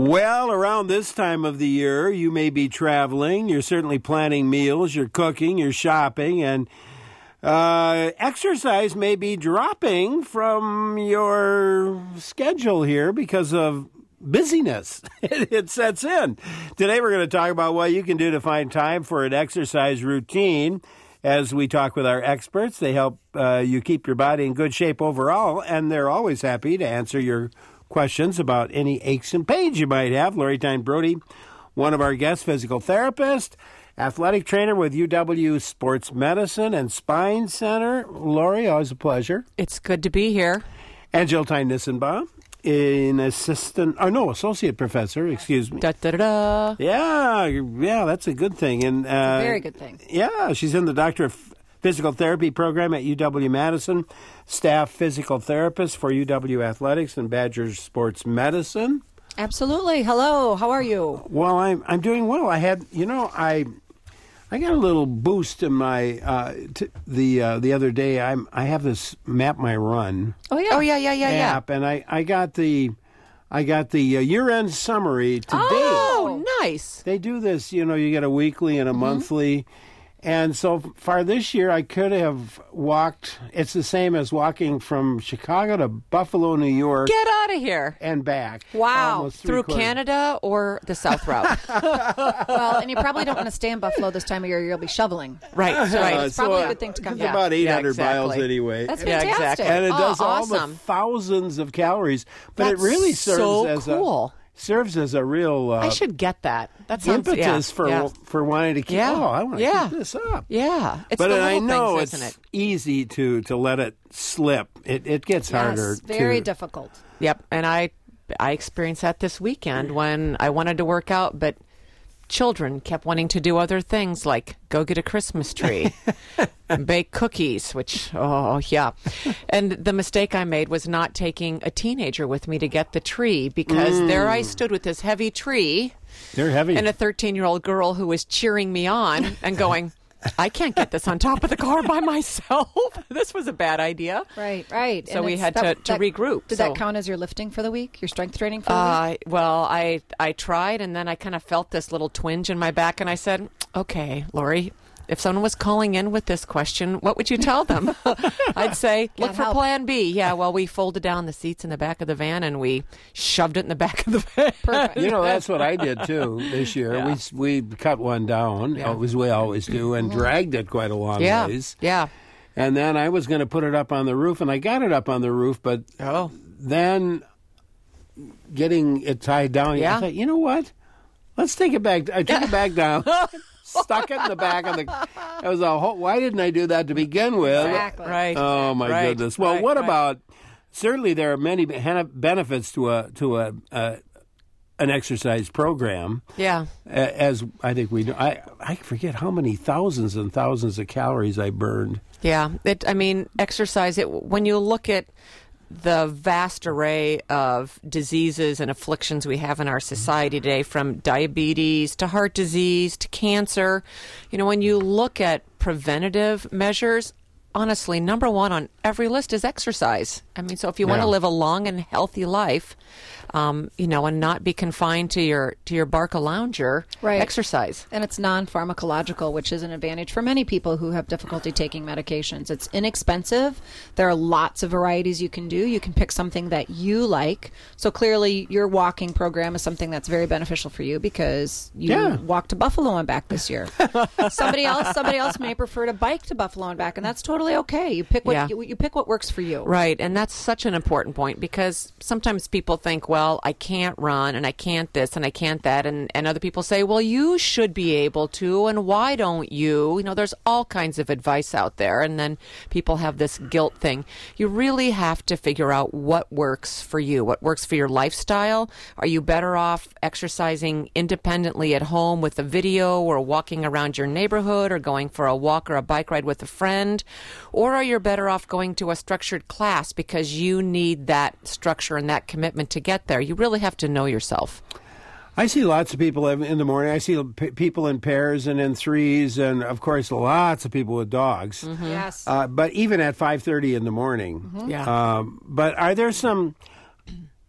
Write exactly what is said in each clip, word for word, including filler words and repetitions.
Well, around this time of the year, you may be traveling. You're certainly planning meals. You're cooking. You're shopping. And uh, exercise may be dropping from your schedule here because of busyness. It sets in. Today, we're going to talk about what you can do to find time for an exercise routine. As we talk with our experts, they help uh, you keep your body in good shape overall, and they're always happy to answer your questions about any aches and pains you might have. Lori Tyne Brody, one of our guests, physical therapist, athletic trainer with U W Sports Medicine and Spine Center. Lori, always a pleasure. It's good to be here. And Jill Tyne Nissenbaum, an assistant, or no, associate professor, excuse me. Da, da, da, da. Yeah, yeah, that's a good thing. And uh, very good thing. Yeah, she's in the Doctor of Physical Therapy program at U W-Madison, staff physical therapist for U W Athletics and Badger Sports Medicine. Absolutely. Hello. How are you? Well, I'm I'm doing well. I had, you know, I I got a little boost in my uh, t- the uh, the other day. I'm I have this Map My Run. Oh yeah. Oh yeah, yeah, yeah, yeah. app, and I, I got the I got the uh, year-end summary today. Oh, nice. They do this, you know, you get a weekly and a mm-hmm. monthly. And so far this year, I could have walked, it's the same as walking from Chicago to Buffalo, New York. Get out of here. And back. Wow. Through quarters. Canada or the South Route? Well, and you probably don't want to stay in Buffalo this time of year. You'll be shoveling. Right, right. It's probably so, a good thing to come It's back. about eight hundred yeah, exactly. miles anyway. That's yeah, fantastic. exactly. And it oh, does all awesome. the thousands of calories. But That's it really serves so as cool. a... serves as a real uh, I should get that. That sounds impetus yeah, for yeah. for wanting to keep. Yeah. Oh, I want to yeah. keep this up. Yeah, it's but the I little know things, it's isn't it? easy to to let it slip. It it gets harder. Yes, very to, difficult. Yep, and I I experienced that this weekend when I wanted to work out, but children kept wanting to do other things like go get a Christmas tree, bake cookies, which, oh, yeah. And the mistake I made was not taking a teenager with me to get the tree because mm. there I stood with this heavy tree. They're heavy. And a thirteen-year-old girl who was cheering me on and going, I can't get this on top of the car by myself. This was a bad idea. Right, right. So and we had that, to, to that, regroup. Did so. that count as your lifting for the week, your strength training for the uh, week? Well, I, I tried, and then I kind of felt this little twinge in my back, and I said, okay, Lori, if someone was calling in with this question, what would you tell them? I'd say, look Can't for help. plan B. Yeah, well, we folded down the seats in the back of the van, and we shoved it in the back of the van. Perfect. You know, that's what I did, too, this year. Yeah. We we cut one down, Yeah. as we always do, and dragged it quite a long Yeah, ways. yeah. And then I was going to put it up on the roof, and I got it up on the roof, but Oh. then getting it tied down, Yeah. I thought, you know what? Let's take it back. I took it back down. Stuck it in the back of the. It was a whole. Why didn't I do that to begin with? Exactly. Right. Oh my Right. goodness. Well, Right, what right. about? Certainly, there are many benefits to a to a, a an exercise program. Yeah. As I think we know, I I forget how many thousands and thousands of calories I burned. Yeah, it. I mean, exercise. It when you look at the vast array of diseases and afflictions we have in our society today, from diabetes to heart disease to cancer, you know, when you look at preventative measures, honestly, number one on every list is exercise. I mean, so if you want Yeah. to live a long and healthy life, um, you know, and not be confined to your to your Barca lounger, Right. exercise. And it's non-pharmacological, which is an advantage for many people who have difficulty taking medications. It's inexpensive. There are lots of varieties you can do. You can pick something that you like. So clearly your walking program is something that's very beneficial for you because you Yeah. walked to Buffalo and back this year. somebody else somebody else may prefer to bike to Buffalo and back, and that's totally okay. You pick what Yeah. you, you pick what works for you. Right, and that's such an important point because sometimes people think, well, I can't run and I can't this and I can't that, and, and other people say, well, you should be able to, and why don't you? You know, there's all kinds of advice out there, and then people have this guilt thing. You really have to figure out what works for you, what works for your lifestyle. Are you better off exercising independently at home with a video or walking around your neighborhood or going for a walk or a bike ride with a friend? Or are you better off going to a structured class because you need that structure and that commitment to get there? You really have to know yourself. I see lots of people in the morning. I see p- people in pairs and in threes, and of course, lots of people with dogs. Mm-hmm. Yes. Uh, but even at five thirty in the morning. Mm-hmm. Yeah. Um, but are there some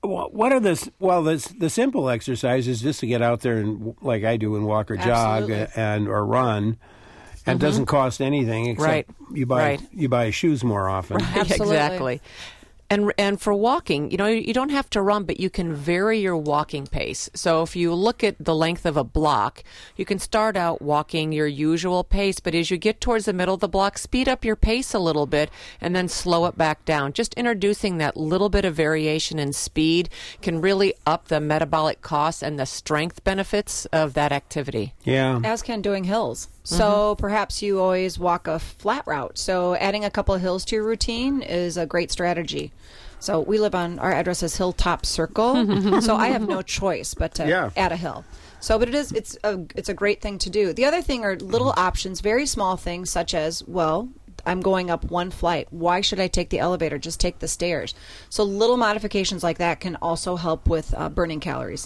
Wha- What are the well the the simple exercises just to get out there and like I do and walk or jog Absolutely. and or run, and it doesn't cost anything except Right. you buy Right. you buy shoes more often. Absolutely. Exactly. And and for walking, you know, you don't have to run, but you can vary your walking pace. So if you look at the length of a block, you can start out walking your usual pace, but as you get towards the middle of the block, speed up your pace a little bit and then slow it back down. Just introducing that little bit of variation in speed can really up the metabolic costs and the strength benefits of that activity. Yeah. As can doing hills. So perhaps you always walk a flat route. So adding a couple of hills to your routine is a great strategy. So we live on, our address is Hilltop Circle. So I have no choice but to Yeah. add a hill. So, but it is, it's a, it's a great thing to do. The other thing are little options, very small things such as, well, I'm going up one flight. Why should I take the elevator? Just take the stairs. So little modifications like that can also help with uh, burning calories.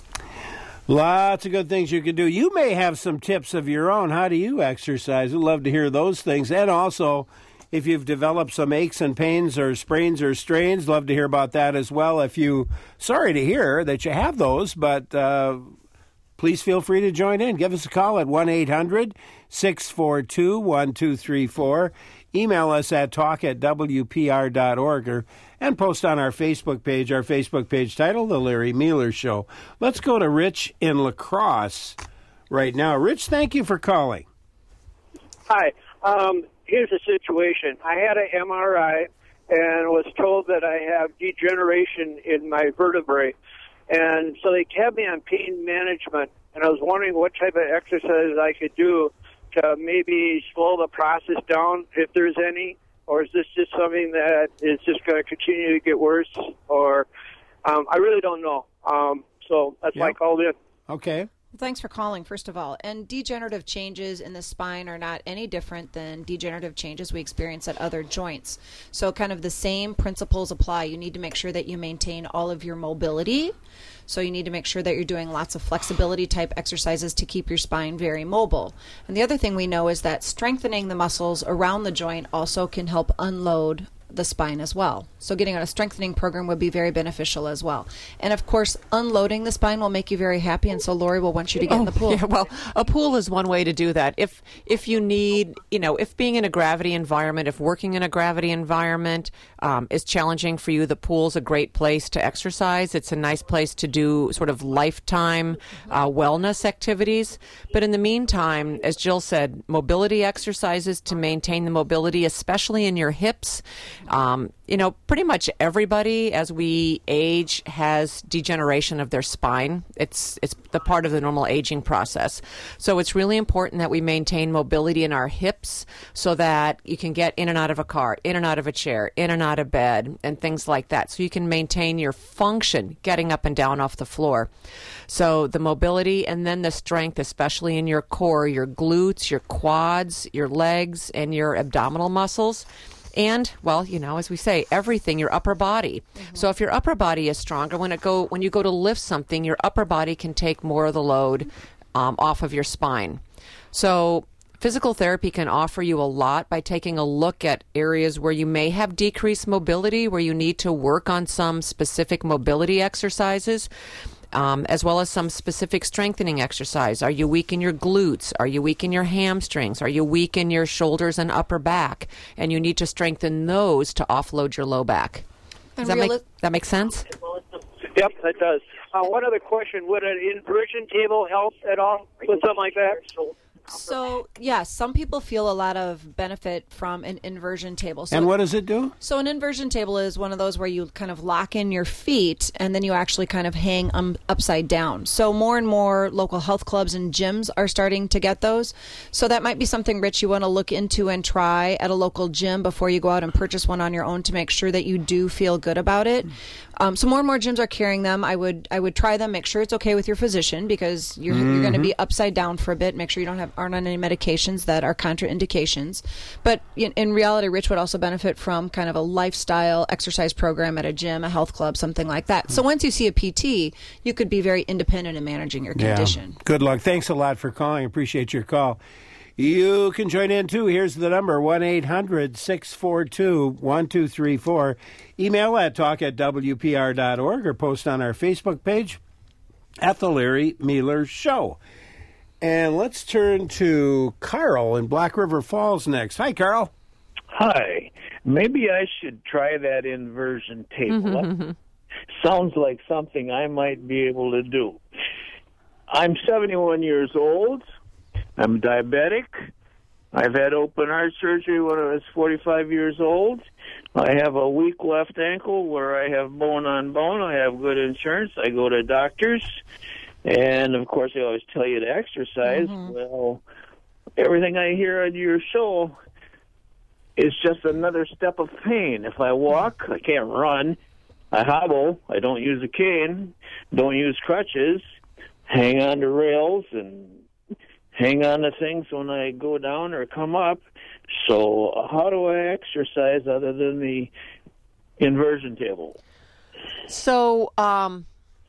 Lots of good things you can do. You may have some tips of your own. How do you exercise? We'd love to hear those things. And also, if you've developed some aches and pains or sprains or strains, love to hear about that as well. If you, sorry to hear that you have those, but uh, please feel free to join in. Give us a call at one eight hundred six four two one two three four. Email us at talk at w p r dot org or, and post on our Facebook page, our Facebook page title, The Larry Mueller Show. Let's go to Rich in La Crosse right now. Rich, thank you for calling. Hi. Um, here's the situation. I had an M R I and was told that I have degeneration in my vertebrae. And so they kept me on pain management, and I was wondering what type of exercises I could do to maybe slow the process down, if there's any, or is this just something that is just going to continue to get worse? Or um, I really don't know. Um, so that's why I Yep. called in. Okay. Well, thanks for calling, first of all. And degenerative changes in the spine are not any different than degenerative changes we experience at other joints. So kind of the same principles apply. You need to make sure that you maintain all of your mobility. So you need to make sure that you're doing lots of flexibility type exercises to keep your spine very mobile. And the other thing we know is that strengthening the muscles around the joint also can help unload the spine as well. So getting on a strengthening program would be very beneficial as well. And of course, unloading the spine will make you very happy, and so Lori will want you to get in the pool. Yeah, well, a pool is one way to do that. If if you need, you know, if being in a gravity environment, if working in a gravity environment um, is challenging for you, the pool's a great place to exercise. It's a nice place to do sort of lifetime uh, wellness activities. But in the meantime, as Jill said, mobility exercises to maintain the mobility, especially in your hips. Um, you know, pretty much everybody as we age has degeneration of their spine. It's it's the part of the normal aging process. So it's really important that we maintain mobility in our hips so that you can get in and out of a car, in and out of a chair, in and out of bed, and things like that. So you can maintain your function getting up and down off the floor. So the mobility and then the strength, especially in your core, your glutes, your quads, your legs, and your abdominal muscles. And, well, you know, as we say, everything, your upper body. Mm-hmm. So if your upper body is stronger, when it go when you go to lift something, your upper body can take more of the load um, off of your spine. So physical therapy can offer you a lot by taking a look at areas where you may have decreased mobility, where you need to work on some specific mobility exercises. Um, as well as some specific strengthening exercise. Are you weak in your glutes? Are you weak in your hamstrings? Are you weak in your shoulders and upper back? And you need to strengthen those to offload your low back. Does that, reali- make, that make sense? Yep, that does. Uh, one other question. Would an inversion table help at all with something like that? So, yes, some people feel a lot of benefit from an inversion table. So And what does it do? So an inversion table is one of those where you kind of lock in your feet and then you actually kind of hang um, upside down. So more and more local health clubs and gyms are starting to get those. So that might be something, Rich, you want to look into and try at a local gym before you go out and purchase one on your own to make sure that you do feel good about it. Um, so more and more gyms are carrying them. I would I would try them. Make sure it's okay with your physician because you're Mm-hmm. you're going to be upside down for a bit. Make sure you don't have aren't on any medications that are contraindications. But in, in reality, Rich would also benefit from kind of a lifestyle exercise program at a gym, a health club, something like that. So once you see a P T, you could be very independent in managing your condition. Yeah. Good luck. Thanks a lot for calling. Appreciate your call. You can join in, too. Here's the number, one eight hundred six four two one two three four. Email at talk at W P R dot org or post on our Facebook page at The Larry Mealer Show. And let's turn to Carl in Black River Falls next. Hi, Carl. Hi. Maybe I should try that inversion table. Sounds like something I might be able to do. I'm seventy-one years old. I'm diabetic. I've had open heart surgery when I was forty-five years old. I have a weak left ankle where I have bone on bone. I have good insurance. I go to doctors. And, of course, they always tell you to exercise. Mm-hmm. Well, everything I hear on your show is just another step of pain. If I walk, I can't run. I hobble. I don't use a cane. Don't use crutches. Hang on to rails and hang on to things when I go down or come up. So how do I exercise other than the inversion table? So, um,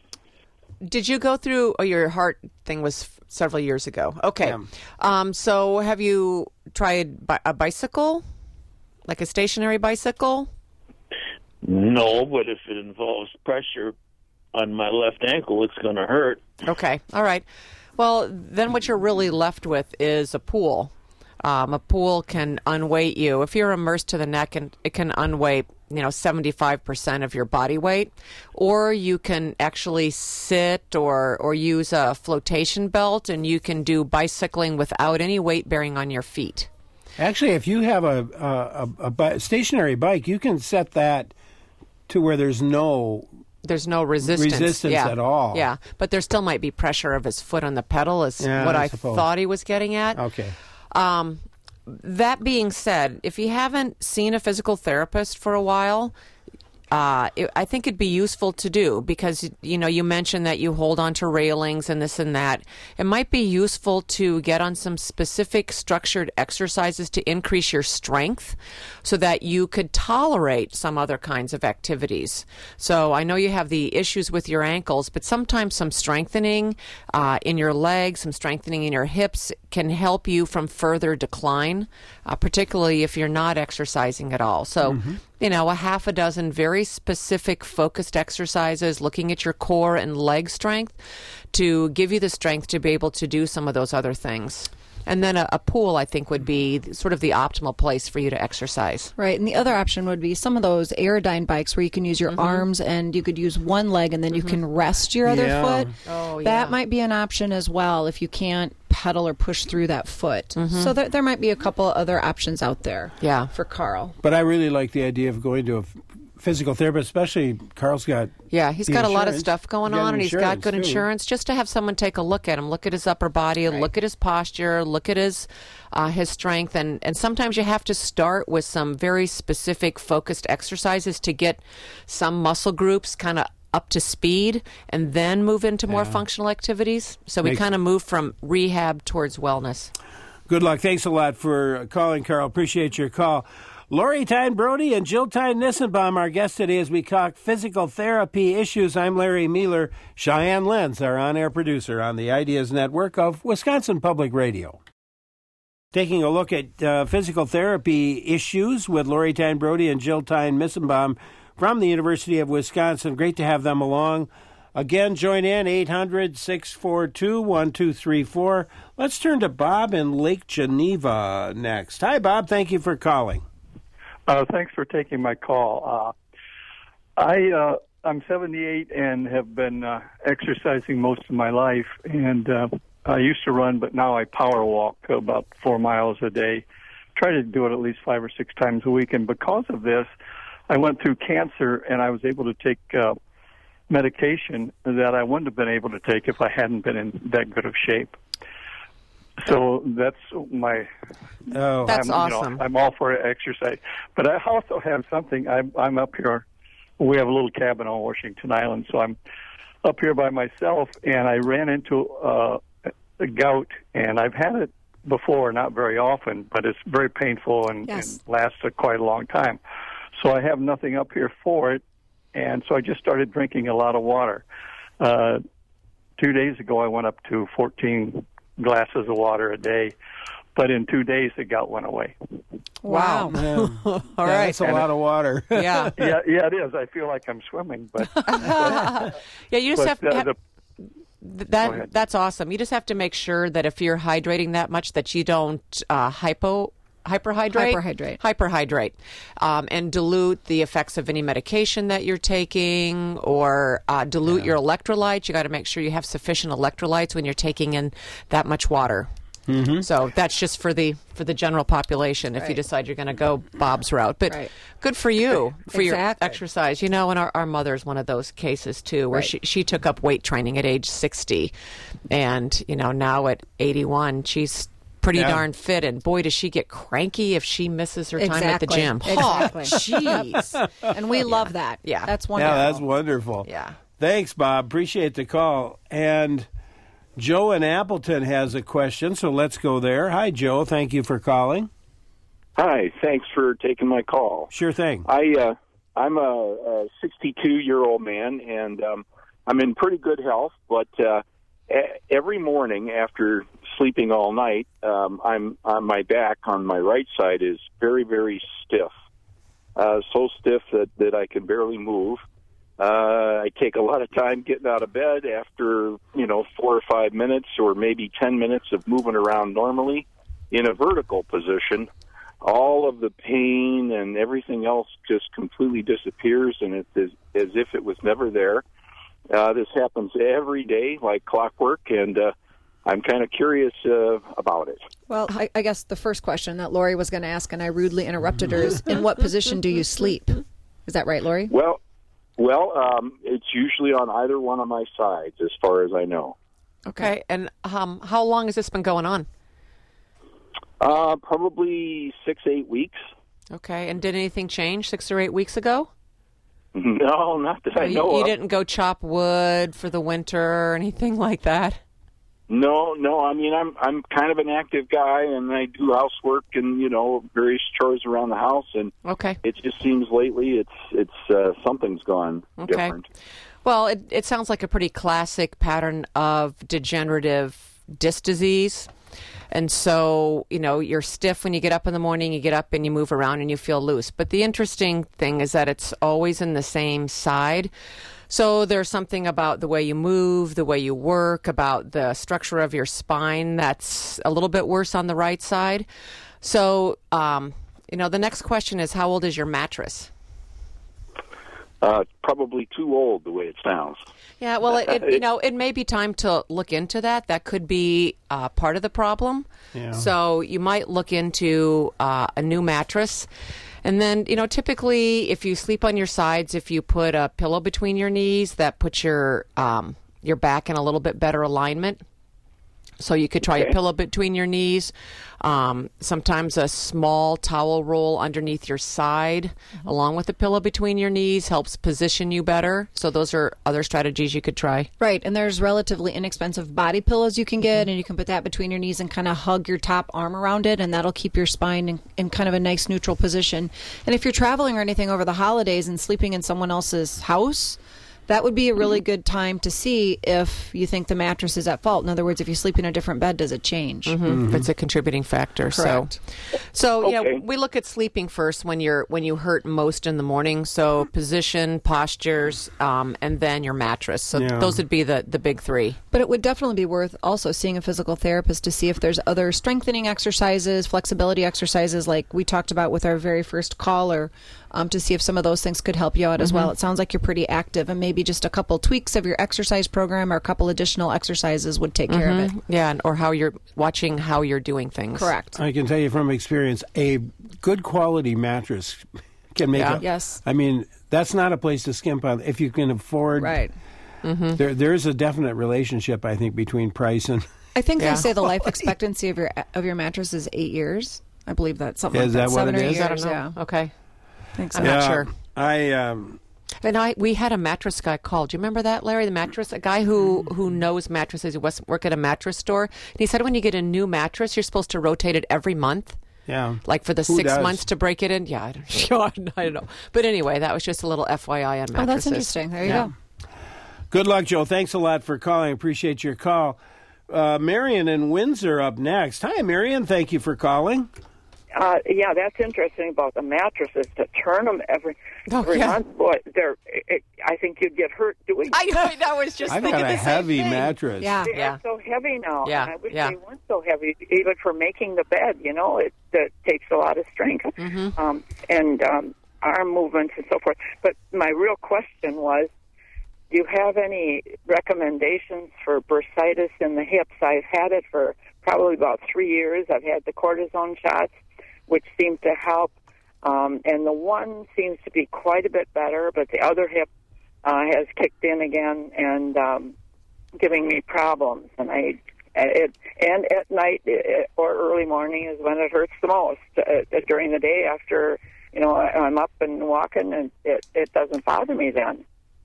did you go through, oh, your heart thing was f- several years ago. Okay. Yeah. Um, so have you tried bi- a bicycle, like a stationary bicycle? No, but if it involves pressure on my left ankle, it's going to hurt. Okay. All right. Well, then what you're really left with is a pool. Um, a pool can unweight you. If you're immersed to the neck, and it can unweight, you know, seventy-five percent of your body weight. Or you can actually sit or, or use a flotation belt, and you can do bicycling without any weight bearing on your feet. Actually, if you have a, a, a, a stationary bike, you can set that to where there's no... There's no resistance, resistance yeah. at all. Yeah, but there still might be pressure of his foot on the pedal is yeah, what I, I suppose. thought he was getting at. Okay. Um, that being said, if you haven't seen a physical therapist for a while, uh, it, I think it'd be useful to do because, you know, you mentioned that you hold on to railings and this and that. It might be useful to get on some specific structured exercises to increase your strength so that you could tolerate some other kinds of activities. So I know you have the issues with your ankles, but sometimes some strengthening uh, in your legs, some strengthening in your hips can help you from further decline, uh, particularly if you're not exercising at all. So, mm-hmm. you know, a half a dozen very specific focused exercises looking at your core and leg strength to give you the strength to be able to do some of those other things. And then a, a pool, I think, would be sort of the optimal place for you to exercise. Right. And the other option would be some of those Aerodyne bikes where you can use your mm-hmm. arms and you could use one leg and then mm-hmm. you can rest your other yeah. foot. Oh, that yeah. might be an option as well if you can't pedal or push through that foot. Mm-hmm. So there, there might be a couple other options out there yeah. for Carl. But I really like the idea of going to a physical therapist, especially Carl's got yeah he's got insurance. a lot of stuff going on, and he's got good too. insurance. Just to have someone take a look at him, look at his upper body, right. look at his posture, look at his uh, his strength, and and sometimes you have to start with some very specific focused exercises to get some muscle groups kind of up to speed, and then move into more yeah. functional activities. So we kind of move from rehab towards wellness. Good luck. Thanks a lot for calling, Carl. Appreciate your call. Lori Tyne Brody and Jill Tyne Nissenbaum, our guests today as we talk physical therapy issues. I'm Larry Mealer. Cheyenne Lenz, our on-air producer on the Ideas Network of Wisconsin Public Radio. Taking a look at uh, physical therapy issues with Lori Tyne Brody and Jill Tyne Nissenbaum from the University of Wisconsin. Great to have them along. Again, join in, eight hundred six four two one two three four. Let's turn to Bob in Lake Geneva next. Hi, Bob. Thank you for calling. Uh, thanks for taking my call. Uh, I, uh, I'm seventy-eight and have been uh, exercising most of my life. And uh, I used to run, but now I power walk about four miles a day. Try to do it at least five or six times a week. And because of this, I went through cancer, and I was able to take uh, medication that I wouldn't have been able to take if I hadn't been in that good of shape. So that's my. Oh, that's I'm, awesome. You know, I'm all for exercise, but I also have something. I'm, I'm up here. We have a little cabin on Washington Island, so I'm up here by myself, and I ran into uh, a gout, and I've had it before, not very often, but it's very painful and, yes. and lasts a quite a long time. So I have nothing up here for it, and so I just started drinking a lot of water. Uh, two days ago, I went up to fourteen glasses of water a day. but in two days the gout went away. Wow. Yeah. All Yeah, right. That's a lot of water. Yeah. Yeah, yeah, it is. I feel like I'm swimming, but Yeah, you just but have to. uh, have- the, Th- Go That ahead. that's awesome. You just have to make sure that if you're hydrating that much, that you don't uh, hypo hyperhydrate, Hyperhydrate. hyperhydrate, um, and dilute the effects of any medication that you're taking, or uh, dilute your electrolytes. You got to make sure you have sufficient electrolytes when you're taking in that much water. Mm-hmm. So that's just for the for the general population. If you Right. decide you're going to go Bob's route, but Right. good for you for your Exactly. exercise. You know, and our, our mother's one of those cases too, where Right. she she took up weight training at age sixty, and you know now at eighty-one she's pretty Yeah. darn fit. And boy, does she get cranky if she misses her time at the Exactly. gym. Exactly. Oh, jeez. And we love that. Yeah. That's wonderful. Yeah, that's wonderful. Yeah. Thanks, Bob. Appreciate the call. And Joe in Appleton has a question, so let's go there. Hi, Joe. Thank you for calling. Hi, thanks for taking my call. Sure thing. I uh, I'm a sixty-two year old man, and um, I'm in pretty good health. But uh, a- every morning after sleeping all night, um, I'm on my back on my right side is very very stiff, uh, so stiff that that I can barely move. Uh, I take a lot of time getting out of bed after, you know, four or five minutes or maybe ten minutes of moving around normally in a vertical position. All of the pain and everything else just completely disappears, and it's as, as if it was never there. Uh, this happens every day like clockwork, and uh, I'm kind of curious uh, about it. Well, I, I guess the first question that Lori was going to ask, and I rudely interrupted her, is in what position do you sleep? Is that right, Lori? Well, well, um, it's usually on either one of my sides, as far as I know. Okay. And um, how long has this been going on? Uh, probably six, eight weeks. Okay. And did anything change six or eight weeks ago? No, not that I you, know you of. didn't go chop wood for the winter or anything like that? No, no. I mean, I'm I'm kind of an active guy, and I do housework and you know various chores around the house, and Okay. it just seems lately it's it's uh, something's gone Okay. different. Well, it, it sounds like a pretty classic pattern of degenerative disc disease. And so, you know, you're stiff when you get up in the morning, you get up and you move around and you feel loose. But the interesting thing is that it's always in the same side. So there's something about the way you move, the way you work, about the structure of your spine that's a little bit worse on the right side. So, um, you know, the next question is, how old is your mattress? Uh, probably too old the way it sounds. Yeah, well, it, it, you know, it may be time to look into that. That could be uh, part of the problem. Yeah. So you might look into uh, a new mattress. And then, you know, typically if you sleep on your sides, if you put a pillow between your knees, that puts your um, your back in a little bit better alignment. So you could try Okay. a pillow between your knees. Um, sometimes a small towel roll underneath your side, along with a pillow between your knees, helps position you better. So those are other strategies you could try. Right, and there's relatively inexpensive body pillows you can get, and you can put that between your knees and kind of hug your top arm around it, and that'll keep your spine in, in kind of a nice neutral position. And if you're traveling or anything over the holidays and sleeping in someone else's house, that would be a really good time to see if you think the mattress is at fault. In other words, if you sleep in a different bed, does it change? If it's a contributing factor. Correct. So, so you Okay. know, we look at sleeping first when you're when you hurt most in the morning. So position, postures, um, and then your mattress. So Yeah. those would be the the big three. But it would definitely be worth also seeing a physical therapist to see if there's other strengthening exercises, flexibility exercises like we talked about with our very first caller, um, to see if some of those things could help you out as well. It sounds like you're pretty active, and maybe just a couple tweaks of your exercise program or a couple additional exercises would take care of it. Yeah, and- or how you're watching how you're doing things. Correct. I can tell you from experience, a good quality mattress can make Yeah. a... Yes. I mean, that's not a place to skimp on. If you can afford... Right. There, there's a definite relationship, I think, between price and... I think Yeah. they say the life expectancy of your of your mattress is eight years. I believe that's something Is like that that. what Seven it or eight is? years, I don't know. yeah. Okay. I think so. I'm not sure. I... Um, And I we had a mattress guy call. Do you remember that, Larry? The mattress, a guy who who knows mattresses. He was work at a mattress store. And he said when you get a new mattress, you're supposed to rotate it every month. yeah. Like for the Who six does? months to break it in. Yeah, I don't, I don't know. But anyway, that was just a little F Y I on mattresses. Oh, that's interesting. There you Yeah. go. Good luck, Joe. Thanks a lot for calling. Appreciate your call. uh, Marion in Windsor up next. Hi, Marion. Thank you for calling. Uh, yeah, that's interesting about the mattresses. To turn them every, Oh, every yeah. month, boy, they're. It, I think you'd get hurt doing. I know, that was just I've thinking got a the same heavy thing. mattress. Yeah. They Yeah. are so heavy now. Yeah, And I wish yeah. they weren't so heavy, even for making the bed. You know, it, it takes a lot of strength Mm-hmm. um, and um, arm movements and so forth. But my real question was, do you have any recommendations for bursitis in the hips? I've had it for probably about three years. I've had the cortisone shots, which seem to help. Um, and the one seems to be quite a bit better, but the other hip uh, has kicked in again and um, giving me problems. And I, it, and at night it, or early morning is when it hurts the most. Uh, during the day, after you know I'm up and walking, and it, it doesn't bother me then.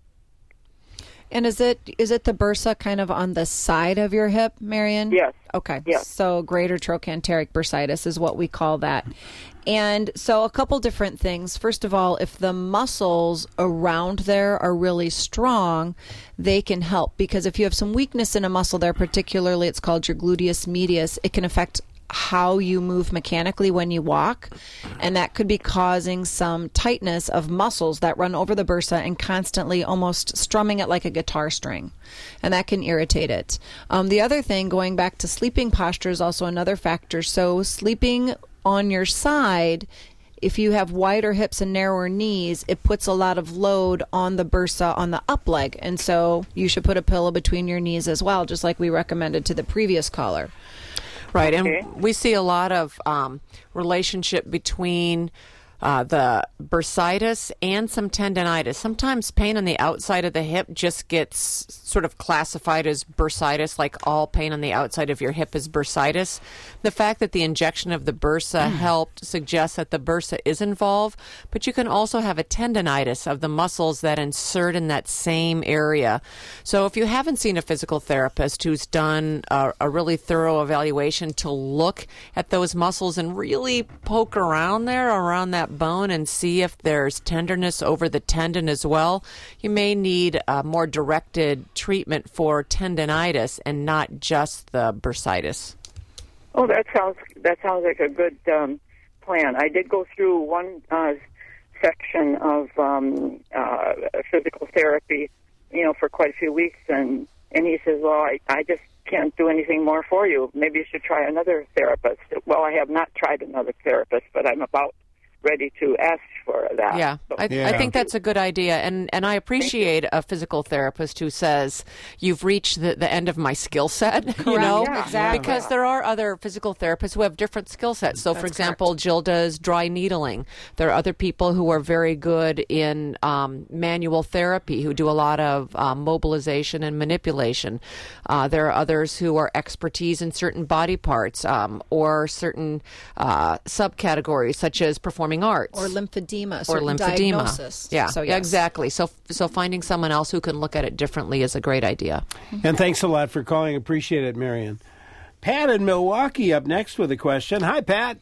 And is it is it the bursa kind of on the side of your hip, Marion? Yes. Okay. Yes. So greater trochanteric bursitis is what we call that. And so a couple different things. First of all, if the muscles around there are really strong, they can help, because if you have some weakness in a muscle there, particularly it's called your gluteus medius, it can affect how you move mechanically when you walk, and that could be causing some tightness of muscles that run over the bursa and constantly almost strumming it like a guitar string, and that can irritate it. Um, the other thing, going back to sleeping posture, is also another factor. So sleeping on your side, if you have wider hips and narrower knees, it puts a lot of load on the bursa on the up leg, and so you should put a pillow between your knees as well, just like we recommended to the previous caller. Right, Okay. and we see a lot of um, relationship between uh, the bursitis and some tendinitis. Sometimes pain on the outside of the hip just gets sort of classified as bursitis, like all pain on the outside of your hip is bursitis. The fact that the injection of the bursa helped suggests that the bursa is involved, but you can also have a tendinitis of the muscles that insert in that same area. So if you haven't seen a physical therapist who's done a, a really thorough evaluation to look at those muscles and really poke around there, around that bone, and see if there's tenderness over the tendon as well, you may need a more directed treatment for tendinitis and not just the bursitis. Oh, that sounds that sounds like a good um, plan. I did go through one uh, section of um, uh, physical therapy, you know, for quite a few weeks, and and he says, "Well, I, I just can't do anything more for you. Maybe you should try another therapist." Well, I have not tried another therapist, but I'm about ready to ask for that. Yeah, So- I, Yeah. I think that's a good idea, and and I appreciate a physical therapist who says you've reached the, the end of my skill set. You know, Yeah. Exactly. because there are other physical therapists who have different skill sets. So, for example, Jill does dry needling. There are other people who are very good in um, manual therapy who do a lot of um, mobilization and manipulation. Uh, there are others who are expertise in certain body parts um, or certain uh, subcategories, such as performing arts Or lymphedema, or certain lymphedema. diagnosis. Yeah, so, yeah, yes. exactly. So, so finding someone else who can look at it differently is a great idea. And thanks a lot for calling. Appreciate it, Marion. Pat in Milwaukee up next with a question. Hi, Pat.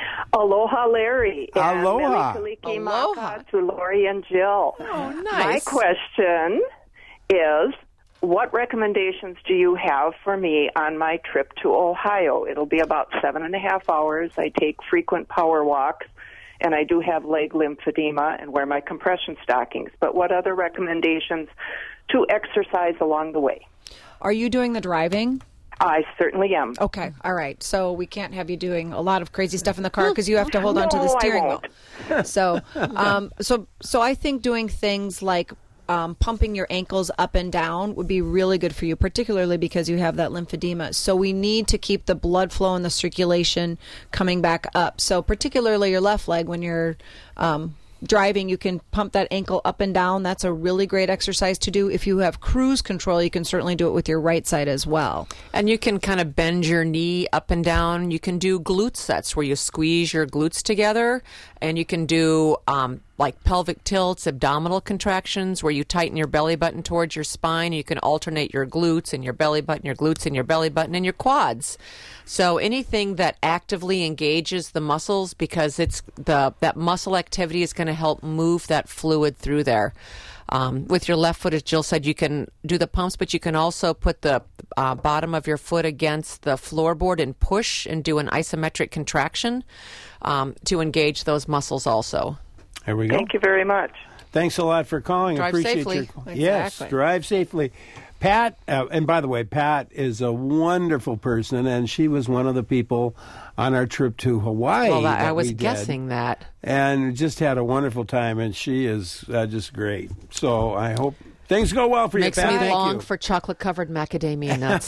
Aloha, Larry. And Aloha. Mele Kaliki Aloha. Maka to Lori and Jill. Oh, My nice. question is, what recommendations do you have for me on my trip to Ohio? It'll be about seven and a half hours. I take frequent power walks, and I do have leg lymphedema and wear my compression stockings. But what other recommendations to exercise along the way? Are you doing the driving? I certainly am. Okay, all right. So we can't have you doing a lot of crazy stuff in the car because you have to hold on to the No, I steering won't. wheel. So, um, so, so I think doing things like um, pumping your ankles up and down would be really good for you, particularly because you have that lymphedema. So we need to keep the blood flow and the circulation coming back up. So particularly your left leg, when you're um, driving, you can pump that ankle up and down. That's a really great exercise to do. If you have cruise control, you can certainly do it with your right side as well. And you can kind of bend your knee up and down. You can do glute sets where you squeeze your glutes together, and you can do um, like pelvic tilts, abdominal contractions where you tighten your belly button towards your spine. You can alternate your glutes and your belly button, your glutes and your belly button and your quads. So anything that actively engages the muscles, because it's the that muscle activity is going to help move that fluid through there. Um, with your left foot, as Jill said, you can do the pumps, but you can also put the uh, bottom of your foot against the floorboard and push and do an isometric contraction um, to engage those muscles also. There we go. Thank you very much. Thanks a lot for calling. Drive Appreciate safely. your call. Exactly. Yes, drive safely. Pat, uh, and by the way, Pat is a wonderful person, and she was one of the people on our trip to Hawaii. Well, that I was we did, guessing that. and just had a wonderful time, and she is uh, just great. So I hope things go well for Makes you, Pat. me Thank long you. for chocolate-covered macadamia nuts.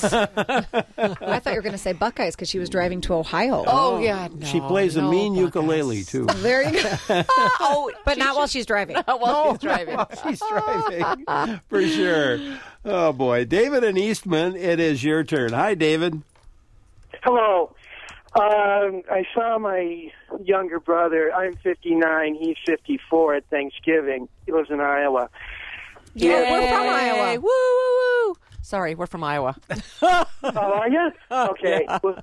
I thought you were going to say Buckeyes because she was driving to Ohio. Oh, yeah, no, she plays no a mean Buckeyes. ukulele too. There you go. Oh, But not while she's driving. while she's driving. She's driving for sure. Oh boy, David and Eastman, it is your turn. Hi, David. Hello. Um, I saw my younger brother. I'm fifty-nine. He's fifty-four at Thanksgiving. He lives in Iowa. Yeah, we're from Iowa. Woo, woo, woo. Sorry, we're from Iowa. Oh, are you? Okay. Well,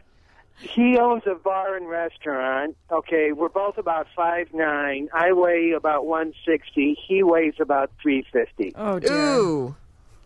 he owns a bar and restaurant. Okay, we're both about five nine. I weigh about one sixty. He weighs about three fifty. Oh, dear. Ooh.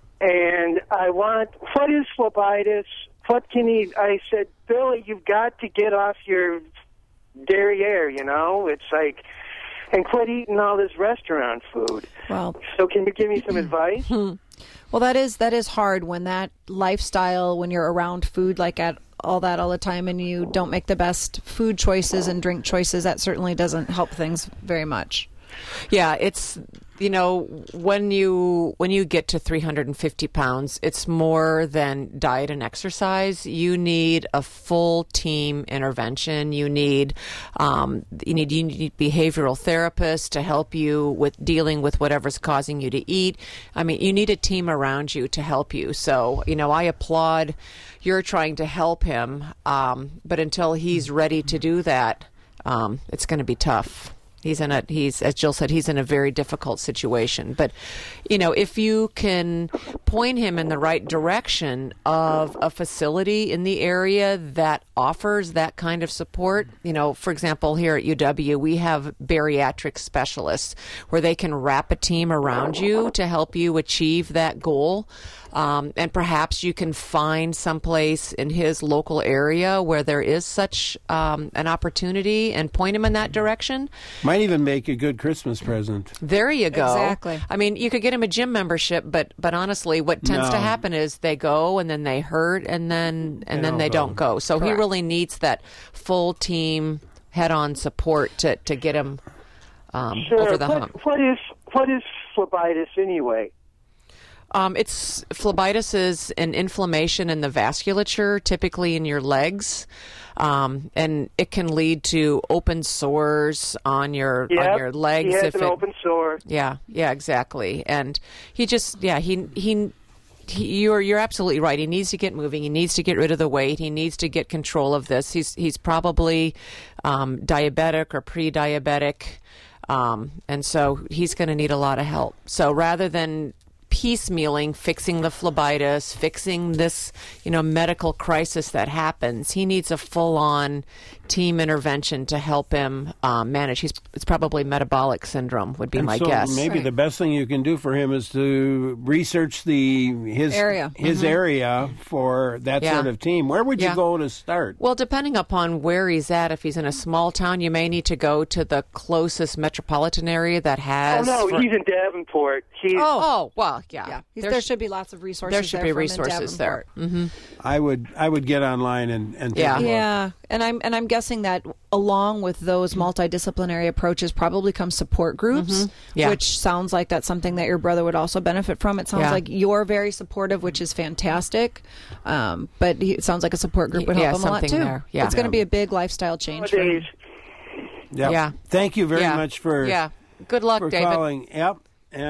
And I want, what is phlebitis? What can he, I said, Billy, you've got to get off your derriere, you know? It's like, and quit eating all this restaurant food. Well, So can you give me some advice? well, that is that is hard when that lifestyle, when you're around food like at all that all the time, and you don't make the best food choices and drink choices. That certainly doesn't help things very much. Yeah, it's, you know, when you when you get to three hundred fifty pounds, it's more than diet and exercise. You need a full team intervention. You need um, you need you need behavioral therapists to help you with dealing with whatever's causing you to eat. I mean, you need a team around you to help you. So, you know, I applaud you're trying to help him, um, but until he's ready to do that, um, it's going to be tough. He's in a he's as Jill said, he's in a very difficult situation. But you know, if you can point him in the right direction of a facility in the area that offers that kind of support, you know, for example, here at U W we have bariatric specialists where they can wrap a team around you to help you achieve that goal. Um, and perhaps you can find someplace in his local area where there is such um, an opportunity and point him in that direction. Might even make a good Christmas present. There you go. Exactly. I mean, you could get him a gym membership, but but honestly, what tends No. to happen is they go and then they hurt and then and They then don't they go. don't go. So Correct. he really needs that full team head-on support to to get him um, Sure. over the what, hump. What is, what is phlebitis anyway? Um, it's phlebitis is an inflammation in the vasculature, typically in your legs, um, and it can lead to open sores on your Yep. on your legs. He has if an it, open sore. Yeah, yeah, exactly. And he just, yeah, he he. He, you're you're absolutely right. He needs to get moving. He needs to get rid of the weight. He needs to get control of this. He's he's probably um, diabetic or pre-diabetic, um, and so he's going to need a lot of help. So rather than piecemealing, fixing the phlebitis, fixing this, you know, medical crisis that happens, he needs a full-on team intervention to help him um, manage. He's it's probably metabolic syndrome would be And my so guess. maybe Right. the best thing you can do for him is to research the his Area. his area for that Yeah. sort of team. Where would you Yeah. go to start? Well, depending upon where he's at, if he's in a small town, you may need to go to the closest metropolitan area that Oh, has. no, for- he's in Davenport. He's, oh, oh, well, yeah. Yeah, He's, There's- there should be lots of resources. there should there be from in resources there. Davenport. hmm I would I would get online and, and take Yeah. a look. Yeah, and I'm and I'm guessing that along with those multidisciplinary approaches probably come support groups, Yeah. which sounds like that's something that your brother would also benefit from. It sounds Yeah. like you're very supportive, which is fantastic. Um, but he, it sounds like a support group would Yeah, help him a lot something too. there. Yeah. It's going to be a big lifestyle change. For him. nowadays. Yep. Yeah. Thank you very yeah. much for yeah. Good luck, for David. calling. Yep.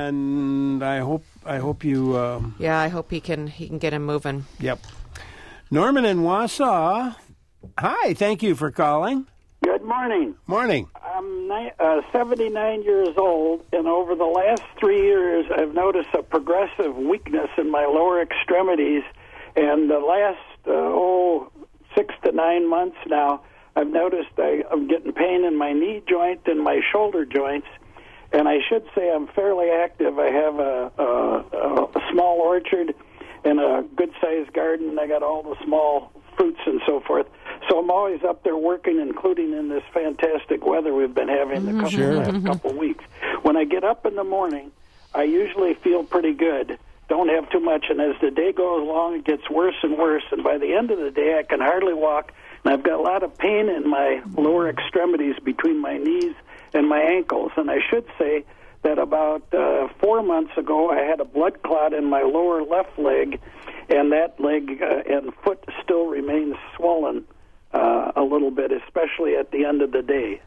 And I hope I hope you um, Yeah, I hope he can he can get him moving. yep. Norman in Wausau. Hi, thank you for calling. Good morning. Morning. I'm ni- uh, seventy-nine years old, and over the last three years, I've noticed a progressive weakness in my lower extremities. And the last, uh, oh, six to nine months now, I've noticed I, I'm getting pain in my knee joint and my shoulder joints. And I should say I'm fairly active. I have a, a, a small orchard and a good-sized garden. I got all the small fruits and so forth. So I'm always up there working, including in this fantastic weather we've been having the couple, Sure. last couple weeks. When I get up in the morning, I usually feel pretty good. Don't have too much. And as the day goes along, it gets worse and worse. And by the end of the day, I can hardly walk. And I've got a lot of pain in my lower extremities between my knees and my ankles. And I should say that about uh, four months ago, I had a blood clot in my lower left leg, and that leg uh, and foot still remains swollen uh, a little bit, especially at the end of the day.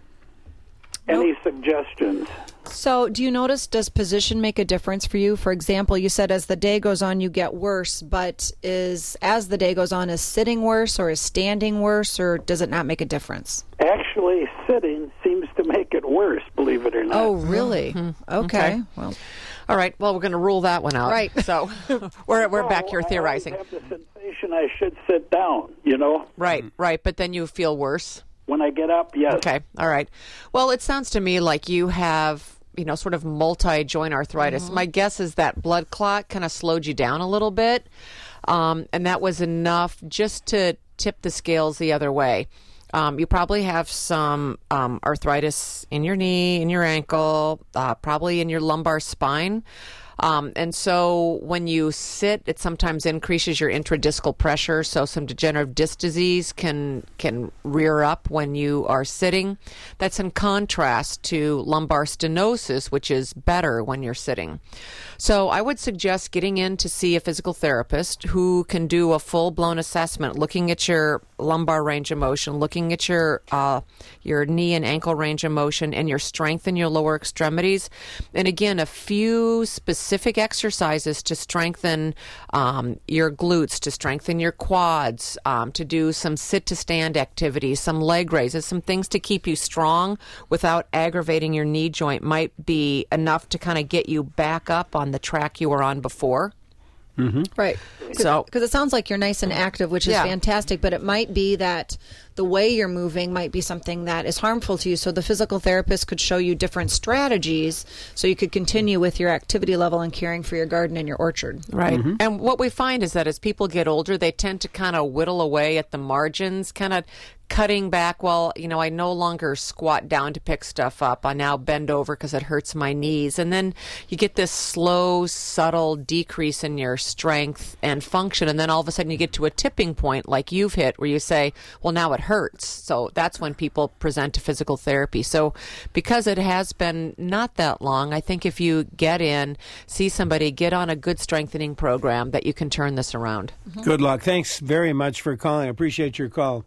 Any suggestions? So do you notice, does position make a difference for you? For example, you said as the day goes on, you get worse, but is as the day goes on, is sitting worse or is standing worse, or does it not make a difference? Actually, sitting seems to make it worse, believe it or not. Oh, really? Mm-hmm. Okay. Okay. Well, All right. Well, we're going to rule that one out. Right. So we're we're back here No, theorizing. I always have the sensation I should sit down, you know? Right. Right. But then you feel worse. When I get up, yes. Okay. All right. Well, it sounds to me like you have, you know, sort of multi-joint arthritis. Mm-hmm. My guess is that blood clot kind of slowed you down a little bit. Um, and that was enough just to tip the scales the other way. Um, you probably have some um, arthritis in your knee, in your ankle, uh, probably in your lumbar spine. Um, and so when you sit, it sometimes increases your intradiscal pressure. So some degenerative disc disease can can rear up when you are sitting. That's in contrast to lumbar stenosis, which is better when you're sitting. So I would suggest getting in to see a physical therapist who can do a full-blown assessment, looking at your lumbar range of motion, looking at your uh, your knee and ankle range of motion, and your strength in your lower extremities. And again, a few specific exercises to strengthen um, your glutes, to strengthen your quads, um, to do some sit-to-stand activities, some leg raises, some things to keep you strong without aggravating your knee joint might be enough to kind of get you back up on the track you were on before. Mm-hmm. Right. So, because it sounds like you're nice and active, which is Yeah. fantastic, but it might be that the way you're moving might be something that is harmful to you. So the physical therapist could show you different strategies so you could continue with your activity level and caring for your garden and your orchard. Right. And what we find is that as people get older, they tend to kind of whittle away at the margins, kind of cutting back. Well, you know, I no longer squat down to pick stuff up. I now bend over because it hurts my knees. And then you get this slow, subtle decrease in your strength and function. And then all of a sudden you get to a tipping point like you've hit where you say, well, now it hurts. So that's when people present to physical therapy. So because it has been not that long, I think if you get in, see somebody, get on a good strengthening program, that you can turn this around. Good luck. Thanks very much for calling. I appreciate your call.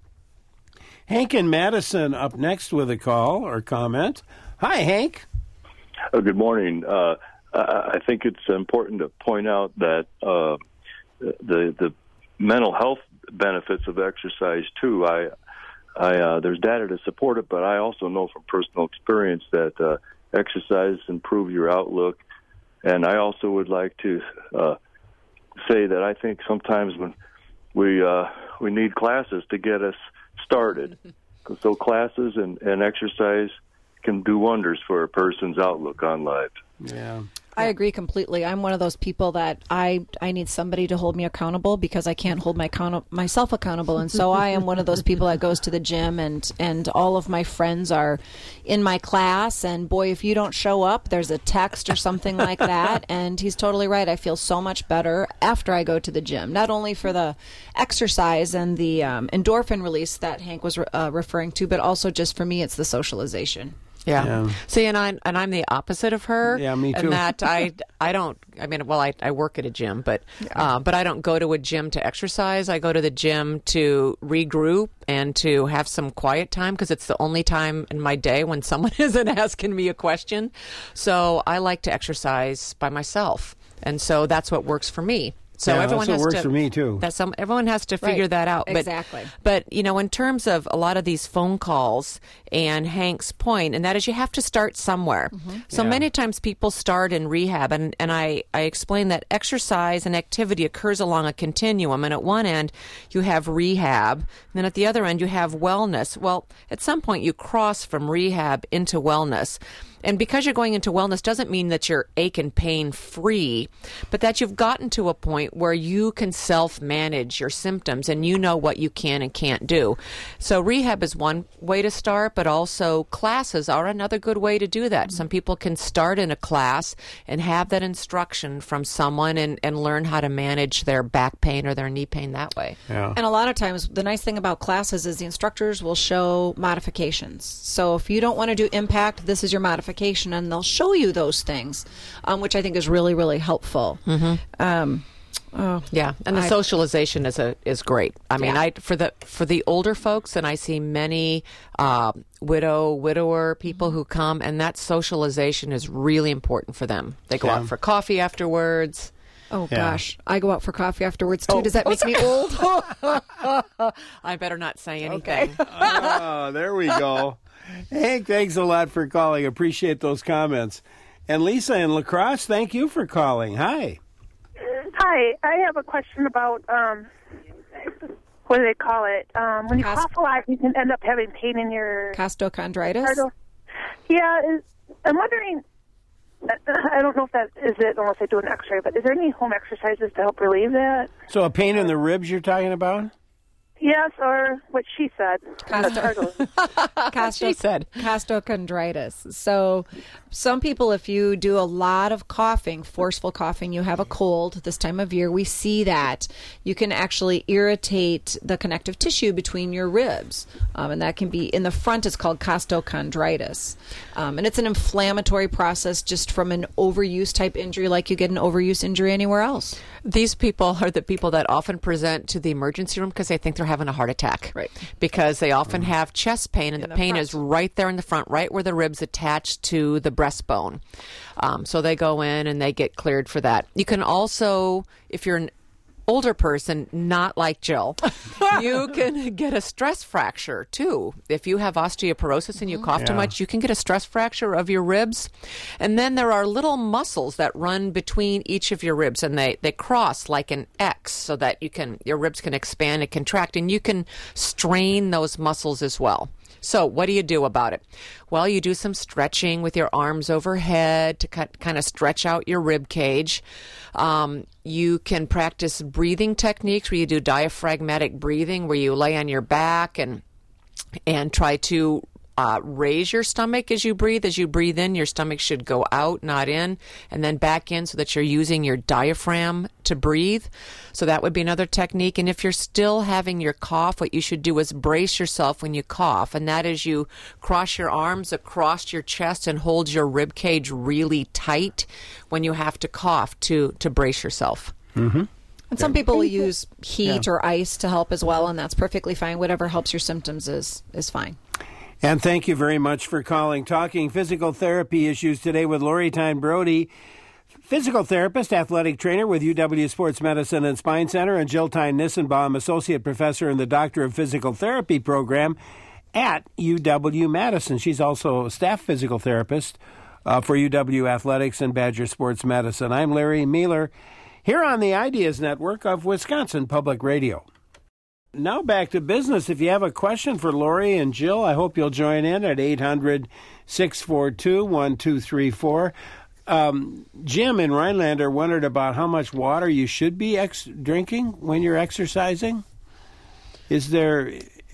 Hank in Madison up next with a call or comment. Hi, Hank. Oh, good morning. Uh, I think it's important to point out that uh, the the mental health benefits of exercise too. I, I uh, there's data to support it, but I also know from personal experience that uh, exercise improves your outlook. And I also would like to uh, say that I think sometimes when we uh, we need classes to get us started. So classes and, and exercise can do wonders for a person's outlook on life. Yeah. I agree completely. I'm one of those people that I I need somebody to hold me accountable because I can't hold my account- myself accountable. And so I am one of those people that goes to the gym, and, and all of my friends are in my class. And boy, if you don't show up, there's a text or something like that. And he's totally right. I feel so much better after I go to the gym, not only for the exercise and the um, endorphin release that Hank was re- uh, referring to, but also just for me, it's the socialization. Yeah. Yeah. See, and I and I'm the opposite of her. Yeah, me too. And that I I don't. I mean, well, I, I work at a gym, but uh, but I don't go to a gym to exercise. I go to the gym to regroup and to have some quiet time because it's the only time in my day when someone isn't asking me a question. So I like to exercise by myself, and so that's what works for me. So yeah, everyone that's has what works to, for me too. That's some, everyone has to figure Right. that out. But, Exactly. But, you know, in terms of a lot of these phone calls and Hank's point, and that is you have to start somewhere. Mm-hmm. So Yeah. many times people start in rehab, and, and I, I explain that exercise and activity occurs along a continuum. And at one end, you have rehab, and then at the other end, you have wellness. Well, at some point, you cross from rehab into wellness. And because you're going into wellness doesn't mean that you're ache and pain free, but that you've gotten to a point where you can self-manage your symptoms and you know what you can and can't do. So rehab is one way to start, but also classes are another good way to do that. Some people can start in a class and have that instruction from someone and, and learn how to manage their back pain or their knee pain that way. Yeah. And a lot of times, the nice thing about classes is the instructors will show modifications. So if you don't want to do impact, this is your modification, and they'll show you those things, um, which I think is really, really helpful. Mm-hmm. Um, oh, Yeah, and the I- socialization is a is great. I mean, Yeah. I for the for the older folks, and I see many uh, widow widower people who come, and that socialization is really important for them. They go Yeah. out for coffee afterwards. Oh Yeah. gosh, I go out for coffee afterwards too. Oh. Does that make me old? I better not say anything. Oh, there we go. Hank, thanks a lot for calling. Appreciate those comments. And Lisa in La Crosse, thank you for calling. Hi. Hi, I have a question about um, what do they call it? Um, when you Cos- cough a lot, you can end up having pain in your Costochondritis. cardio- Yeah, is, I'm wondering. I don't know if that is it unless I do an X-ray. But is there any home exercises to help relieve that? So a pain in the ribs you're talking about? Yes, or what she said. Costo- Costo- She said. Costochondritis. So some people, if you do a lot of coughing, forceful coughing, you have a cold this time of year, we see that. You can actually irritate the connective tissue between your ribs. Um, and that can be, in the front, it's called costochondritis. Um, and it's an inflammatory process just from an overuse type injury, like you get an overuse injury anywhere else. These people are the people that often present to the emergency room because they think they're having a heart attack. Right. Because they often have chest pain, and the, the pain front. is right there in the front, right where the ribs attach to the breastbone. Um, so they go in and they get cleared for that. You can also, if you're an older person, not like Jill, you can get a stress fracture too. If you have osteoporosis and you cough too Yeah. much, you can get a stress fracture of your ribs. And then there are little muscles that run between each of your ribs, and they, they cross like an X so that you can your ribs can expand and contract, and you can strain those muscles as well. So what do you do about it? Well, you do some stretching with your arms overhead to cut, kind of stretch out your rib cage. Um, you can practice breathing techniques where you do diaphragmatic breathing, where you lay on your back and and try to uh, raise your stomach as you breathe. As you breathe in, your stomach should go out, not in, and then back in so that you're using your diaphragm to breathe. So that would be another technique. And if you're still having your cough, what you should do is brace yourself when you cough. And that is you cross your arms across your chest and hold your rib cage really tight when you have to cough to, to brace yourself. Mm-hmm. And some people will use heat or ice to help as well, and that's perfectly fine. Whatever helps your symptoms is is fine. And thank you very much for calling. Talking physical therapy issues today with Lori Tyne Brody, physical therapist, athletic trainer with U W Sports Medicine and Spine Center, and Jill Tyne Nissenbaum, associate professor in the Doctor of Physical Therapy program at U W Madison. She's also a staff physical therapist uh, for U W Athletics and Badger Sports Medicine. I'm Larry Mueller, here on the Ideas Network of Wisconsin Public Radio. Now back to business. If you have a question for Lori and Jill, I hope you'll join in at eight hundred, six four two, one two three four. Um, Jim in Rhinelander wondered about how much water you should be ex- drinking when you're exercising. Is there...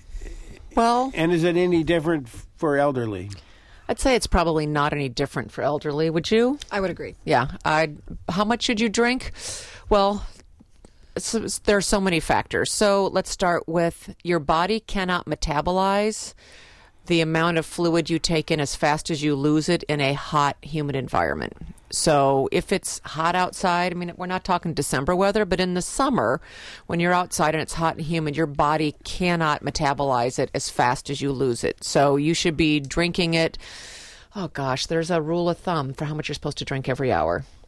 Well... And is it any different for elderly? I'd say it's probably not any different for elderly. Would you? I would agree. Yeah. I'd, how much should you drink? Well, it's, it's, there are so many factors. So let's start with your body cannot metabolize the amount of fluid you take in as fast as you lose it in a hot, humid environment. So if it's hot outside, I mean, we're not talking December weather, but in the summer, when you're outside and it's hot and humid, your body cannot metabolize it as fast as you lose it. So you should be drinking it. Oh, gosh, there's a rule of thumb for how much you're supposed to drink every hour.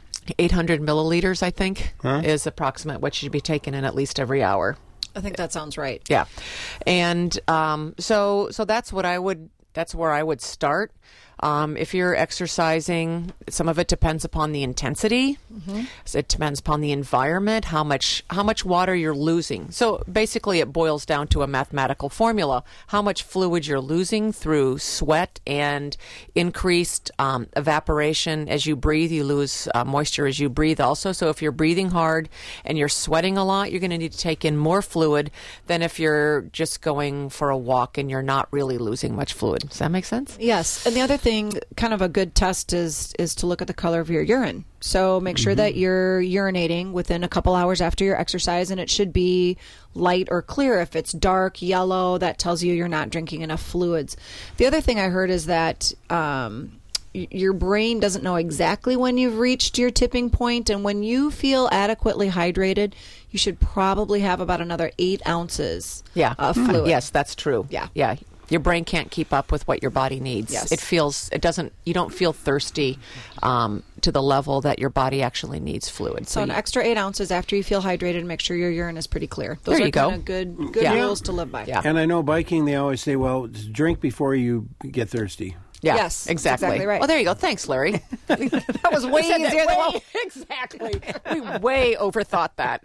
eight hundred milliliters, I think, Huh? is approximate what you should be taking in at least every hour. I think that sounds right. Yeah, and um, so so that's what I would. That's where I would start. Um, if you're exercising, some of it depends upon the intensity. Mm-hmm. So it depends upon the environment, how much how much water you're losing. So basically, it boils down to a mathematical formula: how much fluid you're losing through sweat and increased um, evaporation as you breathe. You lose uh, moisture as you breathe, also. So if you're breathing hard and you're sweating a lot, you're going to need to take in more fluid than if you're just going for a walk and you're not really losing much fluid. Does that make sense? Yes, and the other thing, kind of a good test is is to look at the color of your urine. So make sure that you're urinating within a couple hours after your exercise, and it should be light or clear. If it's dark yellow, that tells you you're not drinking enough fluids. The other thing I heard is that um, y- your brain doesn't know exactly when you've reached your tipping point, and when you feel adequately hydrated, you should probably have about another eight ounces Yeah. of fluid. Yes, that's true. Yeah. Yeah. Your brain can't keep up with what your body needs. Yes. It feels, it doesn't, you don't feel thirsty um, to the level that your body actually needs fluid. So an you- extra eight ounces after you feel hydrated, make sure your urine is pretty clear. Those There are you go. kind of good, good Yeah. rules to live by. Yeah. And I know biking, they always say, well, drink before you get thirsty. Yeah, Yes, that's exactly. exactly right. Well, there you go. Thanks, Larry. That was way We said that easier than way- what exactly. We way overthought that.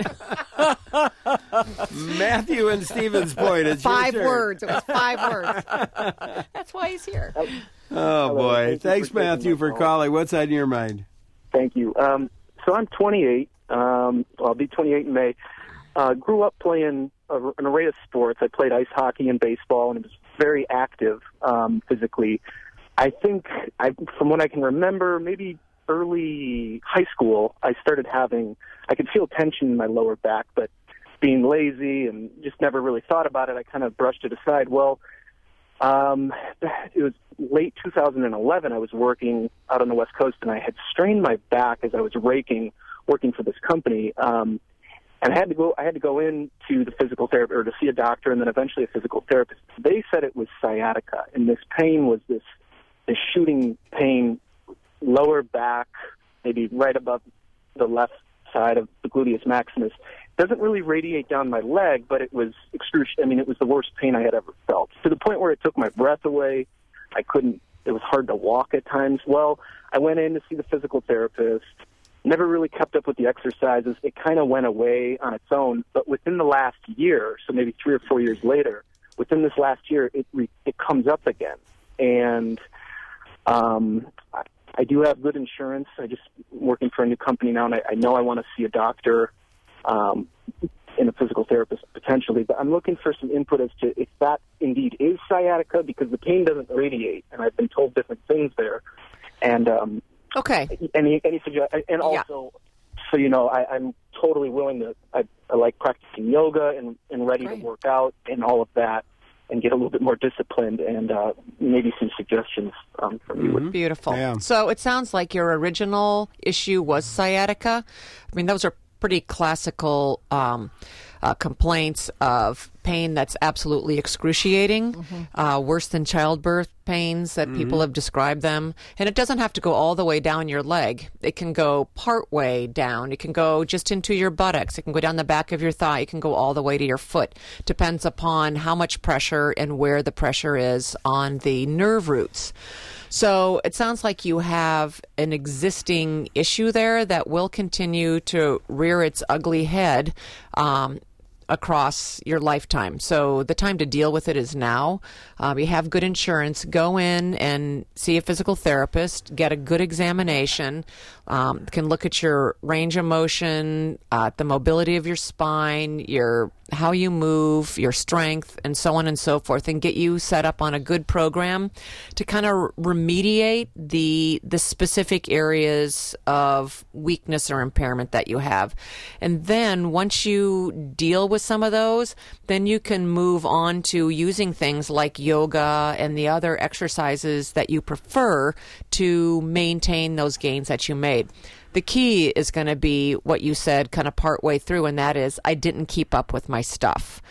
Matthew and Stevens Point. It's your five turn. words. It was five words. That's why he's here. Oh, boy. Thank you Thanks, for taking Matthew, my for call. calling. What's on your mind? Thank you. Um, so I'm twenty-eight. Um, I'll be twenty-eight in May. Uh, grew up playing a, an array of sports. I played ice hockey and baseball, and it was very active um, physically. I think, I, from what I can remember, maybe early high school, I started having, I could feel tension in my lower back, but being lazy and just never really thought about it, I kind of brushed it aside. Well, um, it was late two thousand eleven. I was working out on the West Coast, and I had strained my back as I was raking, working for this company. Um, and I had to go. I had to go in to the physical therapist or to see a doctor, and then eventually a physical therapist. They said it was sciatica, and this pain was this this shooting pain, lower back, maybe right above the left side of the gluteus maximus. It doesn't really radiate down my leg, but it was excruciating. I mean, it was the worst pain I had ever felt, to the point where it took my breath away. I couldn't. It was hard to walk at times. Well, I went in to see the physical therapist. Never really kept up with the exercises. It kind of went away on its own. But within the last year, so maybe three or four years later, within this last year, it re- it comes up again. And um, I, I do have good insurance. I just working for a new company now, and I, I know I want to see a doctor um, and a physical therapist potentially. But I'm looking for some input as to if that indeed is sciatica, because the pain doesn't radiate, and I've been told different things there. And um, Okay. Any any suggest and also, so you know, I, I'm totally willing to. I, I like practicing yoga and and ready Great. to work out and all of that, and get a little bit more disciplined, and uh, maybe some suggestions um, from you. would- Beautiful. Yeah. So it sounds like your original issue was sciatica. I mean, those are pretty classical um, uh, complaints of pain that's absolutely excruciating, uh, worse than childbirth pains that people have described them. And it doesn't have to go all the way down your leg. It can go part way down. It can go just into your buttocks. It can go down the back of your thigh. It can go all the way to your foot. Depends upon how much pressure and where the pressure is on the nerve roots. So it sounds like you have an existing issue there that will continue to rear its ugly head um, across your lifetime. So the time to deal with it is now. Um, you have good insurance. Go in and see a physical therapist. Get a good examination. Um, can look at your range of motion, uh, the mobility of your spine, your how you move, your strength, and so on and so forth, and get you set up on a good program to kind of remediate the the specific areas of weakness or impairment that you have. And then once you deal with some of those, then you can move on to using things like yoga and the other exercises that you prefer to maintain those gains that you made. The key is going to be what you said kind of part way through, and that is I didn't keep up with my stuff.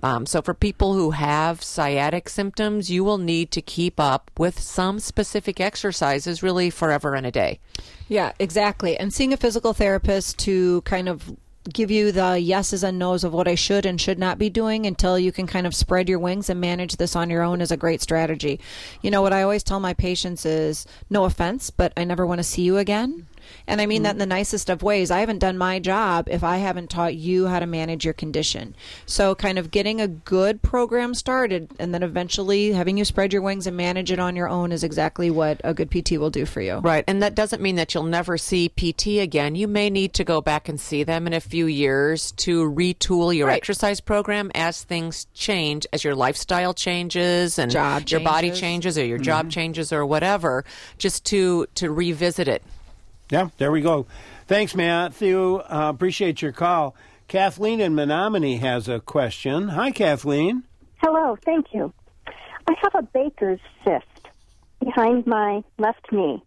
Um, so for people who have sciatic symptoms, you will need to keep up with some specific exercises really forever and a day. Yeah, exactly. And seeing a physical therapist to kind of give you the yeses and nos of what I should and should not be doing until you can kind of spread your wings and manage this on your own is a great strategy. You know, what I always tell my patients is, no offense, but I never want to see you again. And I mean mm-hmm. that in the nicest of ways. I haven't done my job if I haven't taught you how to manage your condition. So kind of getting a good program started and then eventually having you spread your wings and manage it on your own is exactly what a good P T will do for you. Right. And that doesn't mean that you'll never see P T again. You may need to go back and see them in a few years to retool your right. exercise program as things change, as your lifestyle changes and job your changes. body changes or your mm-hmm. job changes or whatever, just to, to revisit it. Yeah, there we go. Thanks, Matthew. Uh, appreciate your call. Kathleen in Menominee has a question. Hi, Kathleen. Hello, thank you. I have a Baker's cyst behind my left knee,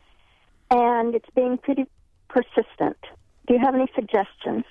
and it's being pretty persistent. Do you have any suggestions?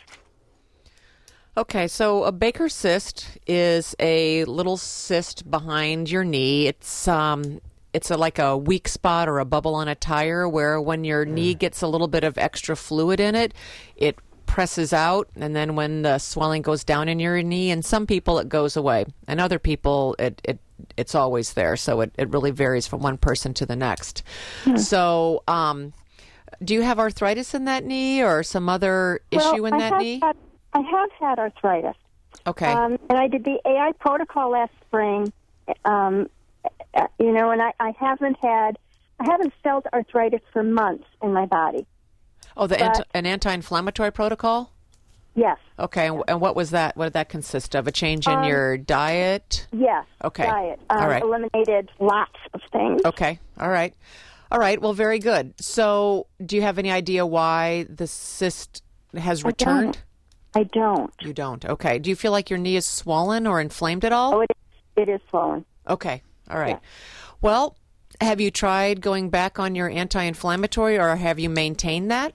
Okay, so a Baker's cyst is a little cyst behind your knee. It's um. It's a, like a weak spot or a bubble on a tire where when your mm. knee gets a little bit of extra fluid in it, it presses out, and then when the swelling goes down in your knee, and some people it goes away, and other people it, it it's always there, so it, it really varies from one person to the next. Mm. So um, do you have arthritis in that knee or some other well, issue in I that have knee? Had, I have had arthritis. Okay. Um, and I did the A I protocol last spring, um, Uh, you know, and I, I haven't had, I haven't felt arthritis for months in my body. Oh, the but, anti- an anti-inflammatory protocol? Yes. Okay, and, and what was that? What did that consist of? A change in um, your diet? Yes. Okay. Diet. Um, all right. Eliminated lots of things. Okay. All right. All right. Well, very good. So, do you have any idea why the cyst has returned? I don't. I don't. You don't. Okay. Do you feel like your knee is swollen or inflamed at all? Oh, it is, it is swollen. Okay. All right. Yeah. Well, have you tried going back on your anti-inflammatory, or have you maintained that?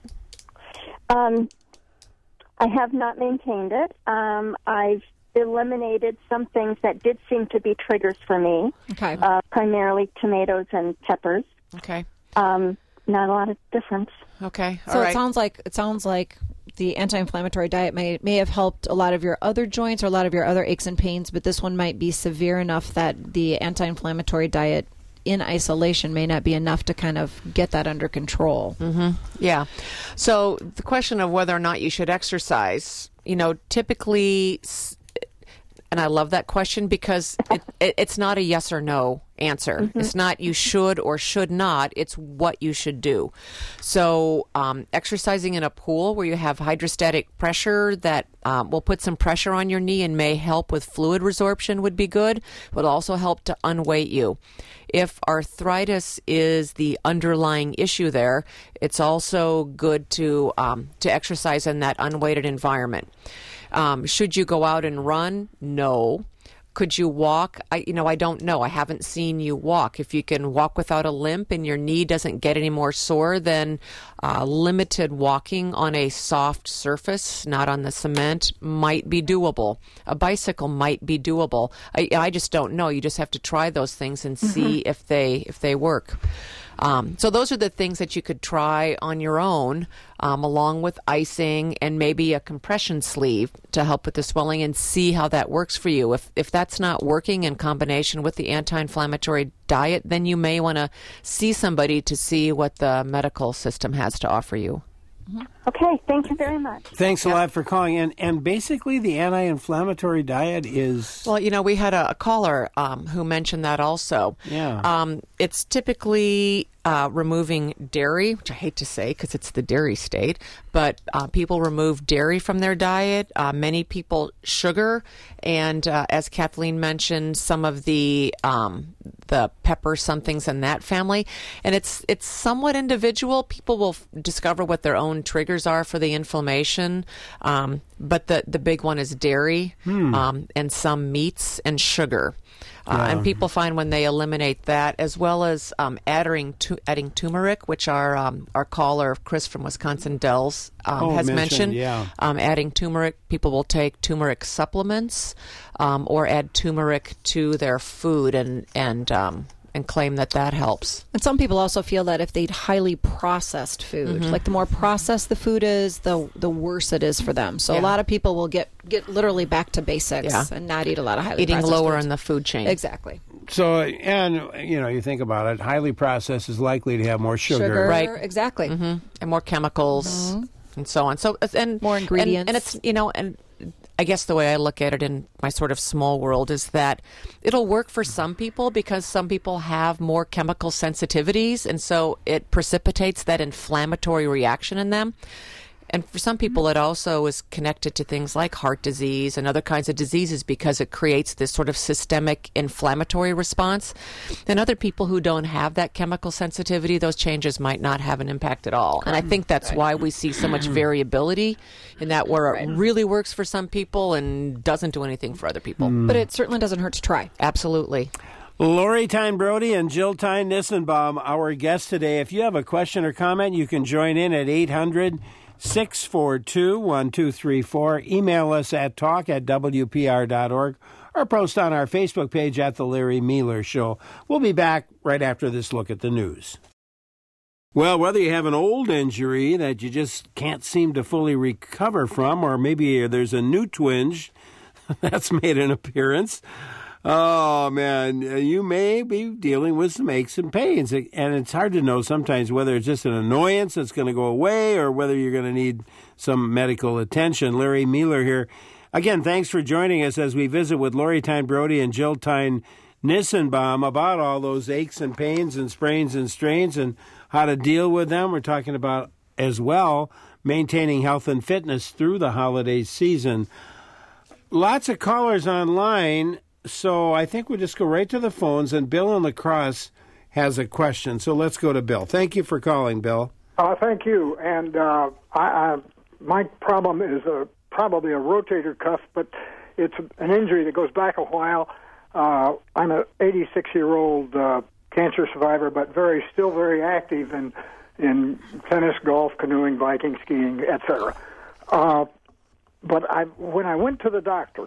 Um, I have not maintained it. Um, I've eliminated some things that did seem to be triggers for me. Okay. Uh, primarily tomatoes and peppers. Okay. Um, not a lot of difference. Okay. All so right. it sounds like it sounds like the anti-inflammatory diet may may have helped a lot of your other joints or a lot of your other aches and pains, but this one might be severe enough that the anti-inflammatory diet in isolation may not be enough to kind of get that under control. Mm-hmm. Yeah. So the question of whether or not you should exercise, you know, typically, and I love that question because it, it, it's not a yes or no answer. Mm-hmm. It's not you should or should not. It's what you should do. So um, exercising in a pool where you have hydrostatic pressure that um, will put some pressure on your knee and may help with fluid resorption would be good. Would also help to unweight you. If arthritis is the underlying issue there, it's also good to um, to exercise in that unweighted environment. Um, should you go out and run? No. Could you walk? I, you know, I don't know. I haven't seen you walk. If you can walk without a limp and your knee doesn't get any more sore, then uh, limited walking on a soft surface, not on the cement, might be doable. A bicycle might be doable. I, I just don't know. You just have to try those things and see mm-hmm. if they if they work. Um, so those are the things that you could try on your own, um, along with icing and maybe a compression sleeve to help with the swelling, and see how that works for you. If if that's not working in combination with the anti-inflammatory diet, then you may want to see somebody to see what the medical system has to offer you. Okay, thank you very much. Thanks a lot for calling. And and basically the anti-inflammatory diet is... Well, you know, we had a, a caller um, who mentioned that also. Yeah. Um, it's typically uh, removing dairy, which I hate to say because it's the dairy state, but uh, people remove dairy from their diet. Uh, many people sugar, and uh, as Kathleen mentioned, some of the um, the pepper somethings in that family. And it's it's somewhat individual. People will f- discover what their own triggers are for the inflammation. Um, but the, the big one is dairy Hmm. um, and some meats and sugar. Uh, Yeah. And people find when they eliminate that, as well as um, adding, tu- adding turmeric, which our um, our caller, Chris from Wisconsin Dells, um, Oh, has mentioned, mentioned. yeah. Um, adding turmeric, people will take turmeric supplements um, or add turmeric to their food and and um, and claim that that helps. And some people also feel that if they eat highly processed food, Mhm. like the more processed the food is, the the worse it is for them. So Yeah. a lot of people will get, get literally back to basics Yeah. and not eat a lot of highly Eating processed lower foods. in the food chain. Exactly. So, and, you know, you think about it, highly processed is likely to have more sugar. Right. Exactly. hmm And more chemicals and so on. So and More ingredients. and, and it's you know and. I guess the way I look at it in my sort of small world is that it'll work for some people because some people have more chemical sensitivities, and so it precipitates that inflammatory reaction in them. And for some people, it also is connected to things like heart disease and other kinds of diseases because it creates this sort of systemic inflammatory response. And other people who don't have that chemical sensitivity, those changes might not have an impact at all. And I think that's why we see so much variability in that where it really works for some people and doesn't do anything for other people. But it certainly doesn't hurt to try. Absolutely. Lori Tyne Brody and Jill Tyne Nissenbaum, our guests today. If you have a question or comment, you can join in at eight hundred, six four two, one two three four. Email us at talk at w p r dot org or post on our Facebook page at The Larry Mealer Show. We'll be back right after this look at the news. Well, whether you have an old injury that you just can't seem to fully recover from, or maybe there's a new twinge that's made an appearance, oh, man, you may be dealing with some aches and pains. And it's hard to know sometimes whether it's just an annoyance that's going to go away or whether you're going to need some medical attention. Larry Mealer here. Again, thanks for joining us as we visit with Lori Tyne Brody and Jill Tyne Nissenbaum about all those aches and pains and sprains and strains and how to deal with them. We're talking about, as well, maintaining health and fitness through the holiday season. Lots of callers online. So I think we'll just go right to the phones, and Bill in La Crosse has a question. So let's go to Bill. Thank you for calling, Bill. Uh, thank you. And uh, I, I, my problem is a, probably a rotator cuff, but it's an injury that goes back a while. Uh, I'm an eighty-six-year-old uh, cancer survivor, but very still very active in in tennis, golf, canoeing, Viking skiing, et cetera. Uh, but I, when I went to the doctor,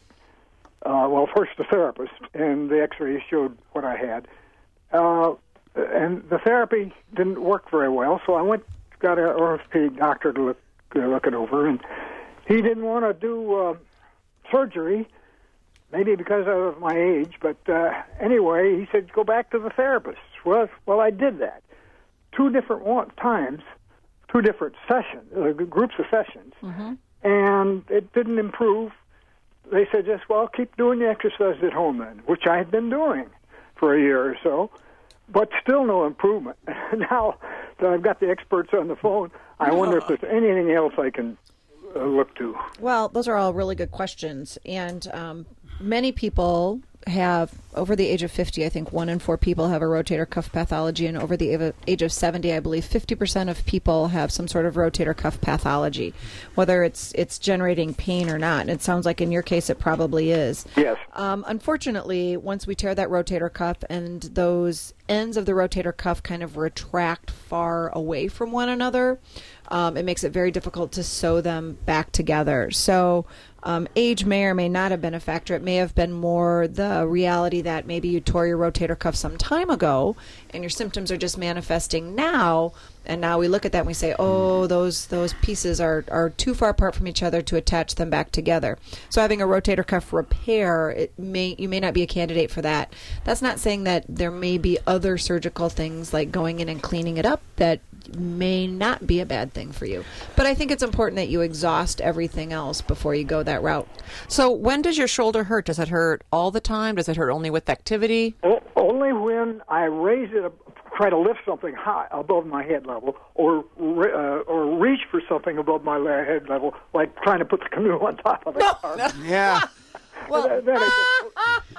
Uh, well, first the therapist, and the x-rays showed what I had. Uh, and the therapy didn't work very well, so I went, got an orthopedic doctor to look, uh, look it over, and he didn't want to do uh, surgery, maybe because of my age, but uh, anyway, he said, go back to the therapist. Well, well, I did that. Two different one, times, two different sessions, uh, groups of sessions, Mm-hmm. and it didn't improve. They said, just, well, keep doing the exercise at home then, which I had been doing for a year or so, but still no improvement. Now that I've got the experts on the phone, I wonder if there's anything else I can uh, look to. Well, those are all really good questions. And um, many people have, over the age of fifty, I think one in four people have a rotator cuff pathology, and over the age of seventy, I believe fifty percent of people have some sort of rotator cuff pathology, whether it's it's generating pain or not. And it sounds like in your case it probably is. Yes. Um, unfortunately, once we tear that rotator cuff and those ends of the rotator cuff kind of retract far away from one another, um, it makes it very difficult to sew them back together. So Um, age may or may not have been a factor. It may have been more the reality that maybe you tore your rotator cuff some time ago and your symptoms are just manifesting now. And now we look at that and we say, oh, those those pieces are, are too far apart from each other to attach them back together. So having a rotator cuff repair, it may you may not be a candidate for that. That's not saying that there may be other surgical things like going in and cleaning it up that may not be a bad thing for you. But I think it's important that you exhaust everything else before you go that route. So when does your shoulder hurt? Does it hurt all the time? Does it hurt only with activity? O- only when I raise it, up, try to lift something high above my head level, or re- uh, or reach for something above my le- head level, like trying to put the canoe on top of the car. Yeah. Well, then it just,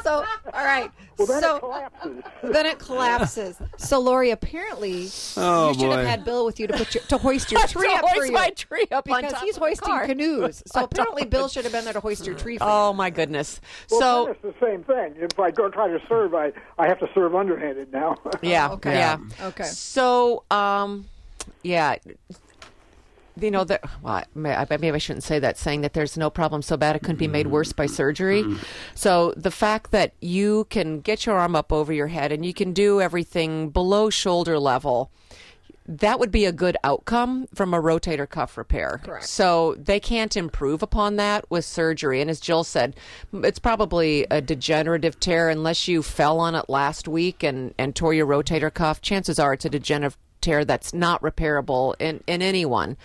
So, all right. Well, then so, it collapses. Then it collapses. So, Lori, apparently, Oh, you should boy. have had Bill with you to put your, to hoist your To tree up hoist for you. my tree up on because top he's of the hoisting car. canoes. So On apparently, top. Bill should have been there to hoist your tree for you. Oh my goodness. Well, so then it's the same thing. If I go try to serve, I, I have to serve underhanded now. yeah, okay. yeah. Okay. So um, yeah. You know, the, well, maybe I shouldn't say that, saying that there's no problem so bad it couldn't be made worse by surgery. So the fact that you can get your arm up over your head and you can do everything below shoulder level, that would be a good outcome from a rotator cuff repair. Correct. So they can't improve upon that with surgery. And as Jill said, it's probably a degenerative tear unless you fell on it last week and, and tore your rotator cuff. Chances are it's a degenerative tear that's not repairable in, in anyone.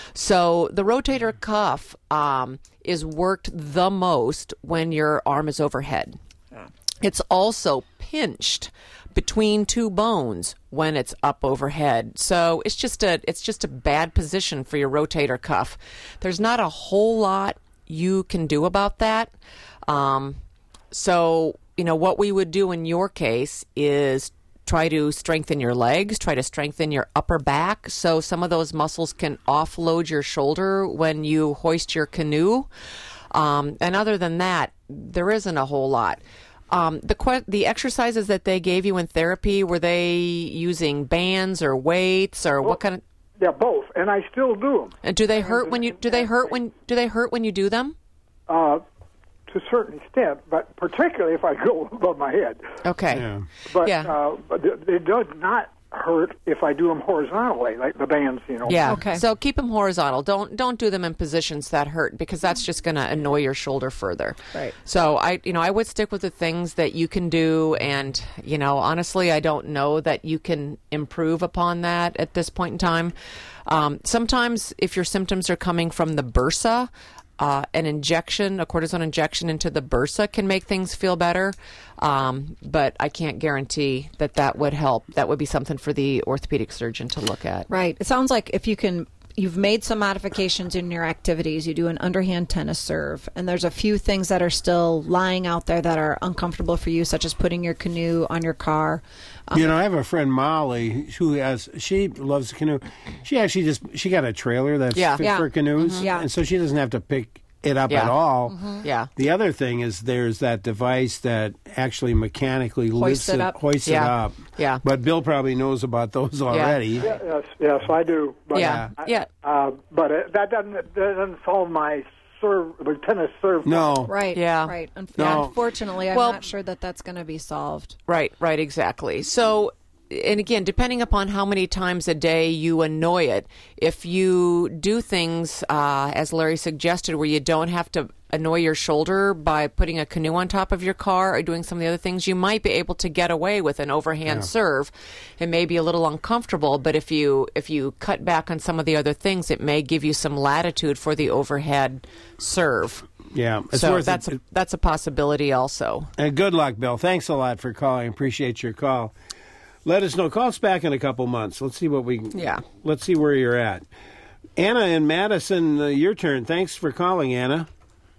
So the rotator cuff um, is worked the most when your arm is overhead. It's also pinched between two bones when it's up overhead. So it's just a it's just a bad position for your rotator cuff. There's not a whole lot you can do about that. Um, so, you know, what we would do in your case is try to strengthen your legs, try to strengthen your upper back so some of those muscles can offload your shoulder when you hoist your canoe. Um, and other than that, there isn't a whole lot. Um, the que- the exercises that they gave you in therapy, were they using bands or weights or Well, what kind of? Yeah, both, and I still do them. And do they hurt when you do they hurt when do they hurt when you do them? Uh, to a certain extent, but particularly if I go above my head. Okay. Yeah. But, Yeah. uh, but it, it does not hurt if I do them horizontally, like the bands, you know. Yeah. Okay. So keep them horizontal. Don't don't do them in positions that hurt because that's just going to annoy your shoulder further. Right. So I you know I would stick with the things that you can do, and you know honestly I don't know that you can improve upon that at this point in time. Um, sometimes if your symptoms are coming from the bursa. Uh, an injection, a cortisone injection into the bursa can make things feel better, um, but I can't guarantee that that would help. That would be something for the orthopedic surgeon to look at. Right. It sounds like if you can, you've made some modifications in your activities. You do an underhand tennis serve, and there's a few things that are still lying out there that are uncomfortable for you, such as putting your canoe on your car. Um, You know, I have a friend Molly who has she loves canoe. She actually just she got a trailer that's Yeah. fit Yeah. for canoes, Mhm. Yeah. and so she doesn't have to pick it up Yeah. at all. Mm-hmm. Yeah. The other thing is there's that device that actually mechanically lifts it it, up. hoists it Yeah. up. Yeah. But Bill probably knows about those already. Yeah, yes, yes, I do. But, Yeah. I- Yeah. Uh, but it, that doesn't that doesn't solve my serve, the tennis serve. No. Right. Yeah. Right. Unf- No. Unfortunately, I'm Well- not sure that that's going to be solved. Right, right, exactly. So, and again, depending upon how many times a day you annoy it, if you do things, uh, as Larry suggested, where you don't have to annoy your shoulder by putting a canoe on top of your car or doing some of the other things, you might be able to get away with an overhand serve. It may be a little uncomfortable, but if you if you cut back on some of the other things, it may give you some latitude for the overhead serve. Yeah, it's So worth that's it. a, that's a possibility also. And good luck, Bill. Thanks a lot for calling. Appreciate your call. Let us know. Call us back in a couple months. Let's see what we. Yeah. Let's see where you're at. Anna in Madison, uh, your turn. Thanks for calling, Anna.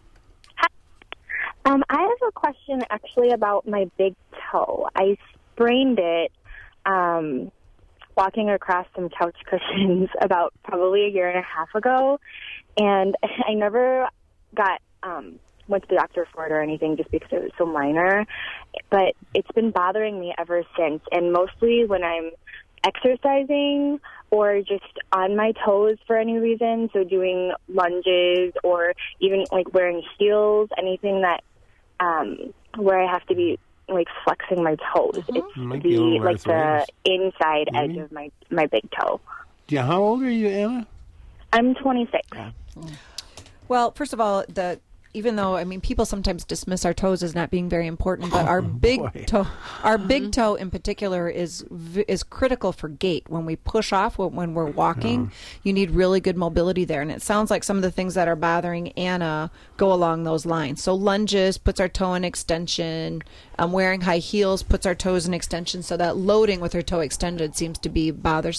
Um, I have a question actually about my big toe. I sprained it um, walking across some couch cushions about probably a year and a half ago, and I never got um, went to the doctor for it or anything just because it was so minor. But it's been bothering me ever since, and mostly when I'm exercising or just on my toes for any reason, so doing lunges or even like wearing heels, anything that um, where I have to be like flexing my toes. It's Might be a the little like the arthritis. inside Maybe. edge of my my big toe. Yeah, how old are you, Anna? I'm twenty-six. Well, first of all, the even though I mean people sometimes dismiss our toes as not being very important, but our big boy. toe, our big toe in particular is v- is critical for gait. When we push off when, when we're walking, you need really good mobility there. And it sounds like some of the things that are bothering Anna go along those lines. So lunges puts our toe in extension. Um, wearing high heels puts our toes in extension. So that loading with her toe extended seems to be bothersome.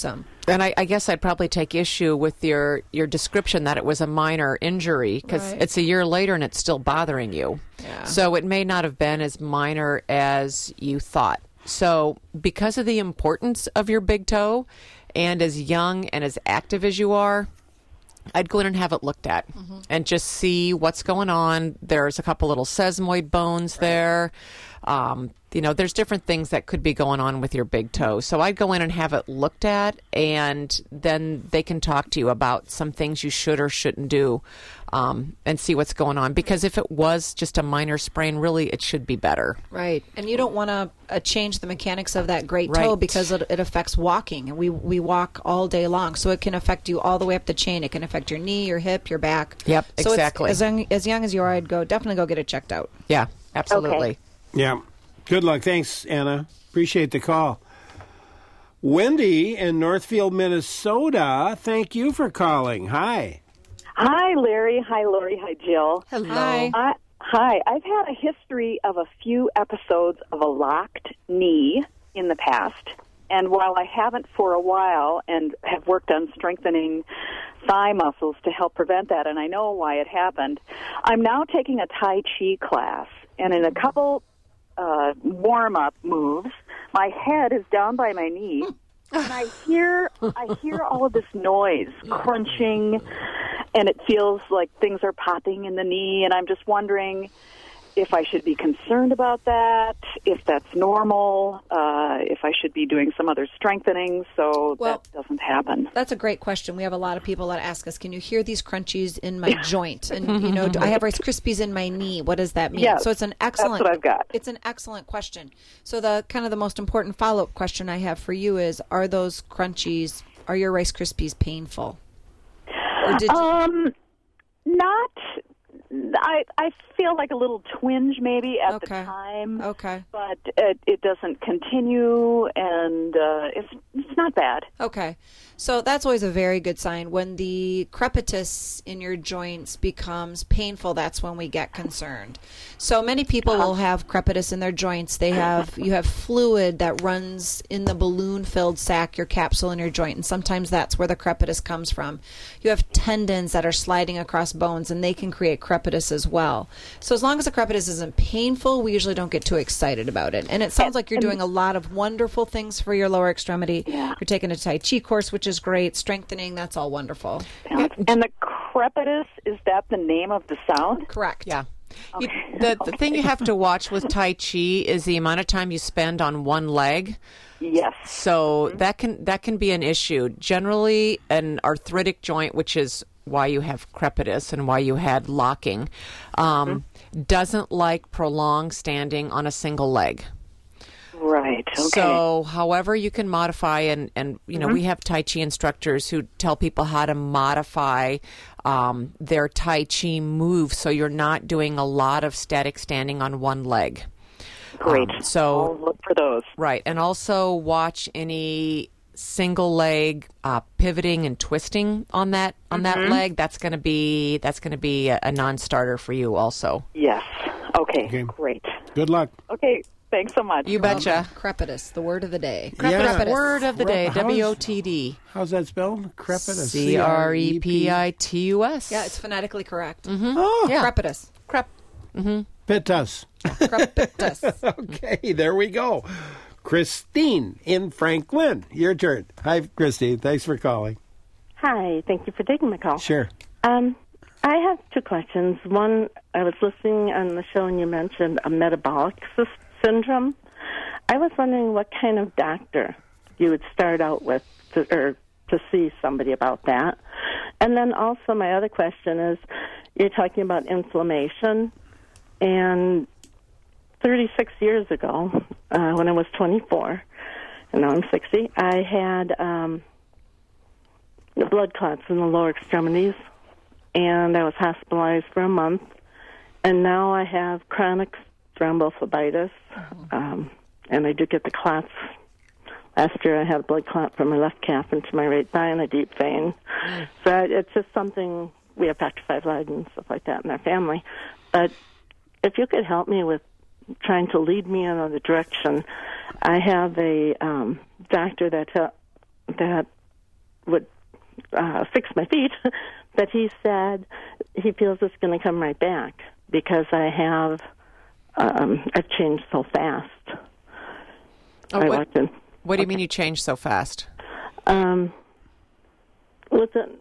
And I, I guess I'd probably take issue with your, your description that it was a minor injury, because Right. it's a year later and it's still bothering you. Yeah. So it may not have been as minor as you thought. So because of the importance of your big toe, and as young and as active as you are, I'd go in and have it looked at Mm-hmm. and just see what's going on. There's a couple little sesamoid bones there. Um, you know, there's different things that could be going on with your big toe. So I'd go in and have it looked at, and then they can talk to you about some things you should or shouldn't do, um, and see what's going on. Because if it was just a minor sprain, really, it should be better. Right, and you don't want to uh, change the mechanics of that great toe Right. because it, it affects walking, and we we walk all day long, so it can affect you all the way up the chain. It can affect your knee, your hip, your back. Yep, so it's- exactly. As young, as young as you are, I'd go definitely go get it checked out. Yeah, absolutely. Yeah. Good luck. Thanks, Anna. Appreciate the call. Wendy in Northfield, Minnesota, thank you for calling. Hi. Hi, Larry. Hi, Lori. Hi, Jill. Hello. Hi. I, hi. I've had a history of a few episodes of a locked knee in the past. And while I haven't for a while and have worked on strengthening thigh muscles to help prevent that, and I know why it happened, I'm now taking a Tai Chi class. And in a couple uh, warm-up moves, my head is down by my knee. And I hear I hear all of this noise, crunching, and it feels like things are popping in the knee, and I'm just wondering if I should be concerned about that, if that's normal, uh, if I should be doing some other strengthening so Well, that doesn't happen. That's a great question. We have a lot of people that ask us, can you hear these crunchies in my joint? And, you know, do I have Rice Krispies in my knee. What does that mean? Yes, so it's an that's excellent, what I've got. It's an excellent question. So the kind of the most important follow-up question I have for you is, are those crunchies, are your Rice Krispies painful? Or did you- Um, not. I I feel like a little twinge maybe at Okay. the time. Okay. But it, it doesn't continue, and uh, it's it's not bad. Okay. So that's always a very good sign. When the crepitus in your joints becomes painful, that's when we get concerned. So many people will have crepitus in their joints. They have you have fluid that runs in the balloon-filled sac, your capsule in your joint, and sometimes that's where the crepitus comes from. You have tendons that are sliding across bones, and they can create crepitus as well. So as long as the crepitus isn't painful, we usually don't get too excited about it. And it sounds like you're doing a lot of wonderful things for your lower extremity. You're taking a Tai Chi course, which is great. Strengthening, that's all wonderful. And the crepitus, is that the name of the sound? Correct. Yeah. You, the the thing you have to watch with Tai Chi is the amount of time you spend on one leg. Yes. So that can that can be an issue. Generally, an arthritic joint, which is why you have crepitus and why you had locking, um, mm-hmm. doesn't like prolonged standing on a single leg. Right. Okay. So, however you can modify, and, and you know, Mhm. we have Tai Chi instructors who tell people how to modify um, their Tai Chi moves so you're not doing a lot of static standing on one leg. Great. Um, so, I'll look for those. Right. And also watch any single leg uh, pivoting and twisting on that on that Mhm. leg. That's going to be that's going to be a, a non-starter for you also. Yes. Okay. Okay. Great. Good luck. Okay. Thanks so much. You betcha. Crepitus, the word of the day. Yeah. Crepitus. Word of the day, How's- W O T D. How's that spelled? Crepitus. C R E P I T U S. Yeah, it's phonetically correct. Mm-hmm. Oh, Yeah. Crepitus. Crep. Mm-hmm. Pitus. Crepitus. Okay, there we go. Christine in Franklin. Your turn. Hi, Christine. Thanks for calling. Hi, thank you for taking my call. Sure. Um, I have two questions. One, I was listening on the show and you mentioned a metabolic sy- syndrome. I was wondering what kind of doctor you would start out with to, or to see somebody about that. And then also my other question is, you're talking about inflammation, and thirty-six years ago, uh, when I was twenty-four, and now I'm sixty, I had um, blood clots in the lower extremities, and I was hospitalized for a month, and now I have chronic thrombophlebitis, um, and I do get the clots. Last year I had a blood clot from my left calf into my right thigh in a deep vein. So it's just something, we have factor five Leiden and stuff like that in our family. But if you could help me with trying to lead me in another direction, I have a um, doctor that, uh, that would uh, fix my feet, but he said he feels it's going to come right back because I have um, I've changed so fast. Oh, I what, walked in. what do you mean you changed so fast? Um, with the,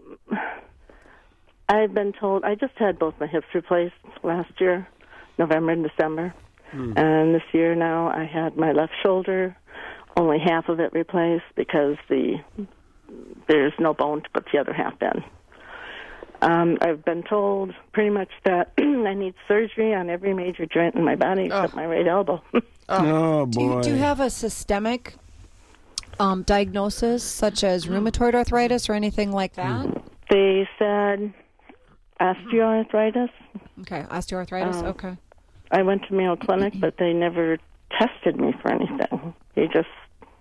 I've been told I just had both my hips replaced last year, November and December, Hmm. and this year now I had my left shoulder, only half of it replaced because the there's no bone to put the other half in. Um, I've been told pretty much that I need surgery on every major joint in my body except my right elbow. Oh, Do you, boy. do you have a systemic um, diagnosis, such as rheumatoid arthritis or anything like that? They said osteoarthritis. Okay, osteoarthritis. Um, okay. I went to Mayo Clinic, but they never tested me for anything. They just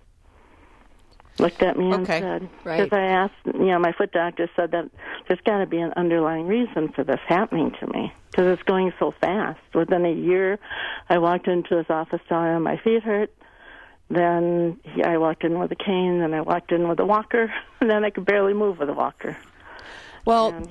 looked at me and Okay. said, Right. because I asked, you know, my foot doctor said that there's got to be an underlying reason for this happening to me because it's going so fast. Within a year, I walked into his office telling him my feet hurt. Then he, I walked in with a cane, then I walked in with a walker, and then I could barely move with a walker. Well, And-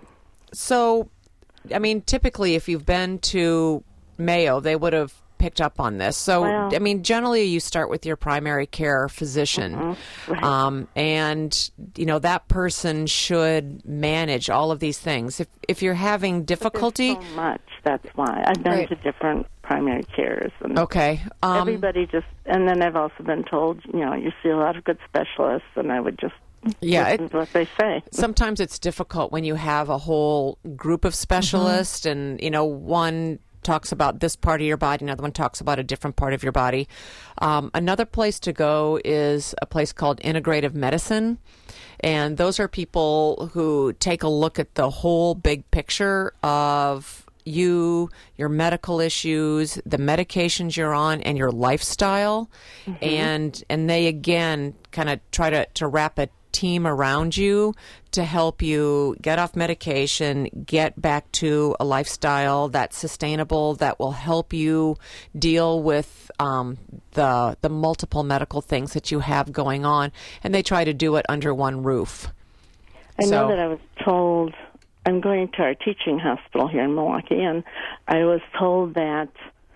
so, I mean, typically if you've been to Mayo, they would have picked up on this. So, Well- I mean, generally you start with your primary care physician. Mhm, right. Um, and, you know, that person should manage all of these things. If if you're having difficulty... so much, that's why. I've been Right. to different primary cares. And Okay. Um, everybody just, and then I've also been told, you know, you see a lot of good specialists, and I would just Yeah, listen it- to what they say. sometimes it's difficult when you have a whole group of specialists and, you know, one talks about this part of your body, another one talks about a different part of your body. Um, another place to go is a place called Integrative Medicine. And those are people who take a look at the whole big picture of you, your medical issues, the medications you're on, and your lifestyle. And and they, again, kind of try to, to wrap a team around you to help you get off medication, get back to a lifestyle that's sustainable, that will help you deal with um, the the multiple medical things that you have going on, and they try to do it under one roof. I So- know that I was told, I'm going to our teaching hospital here in Milwaukee, and I was told that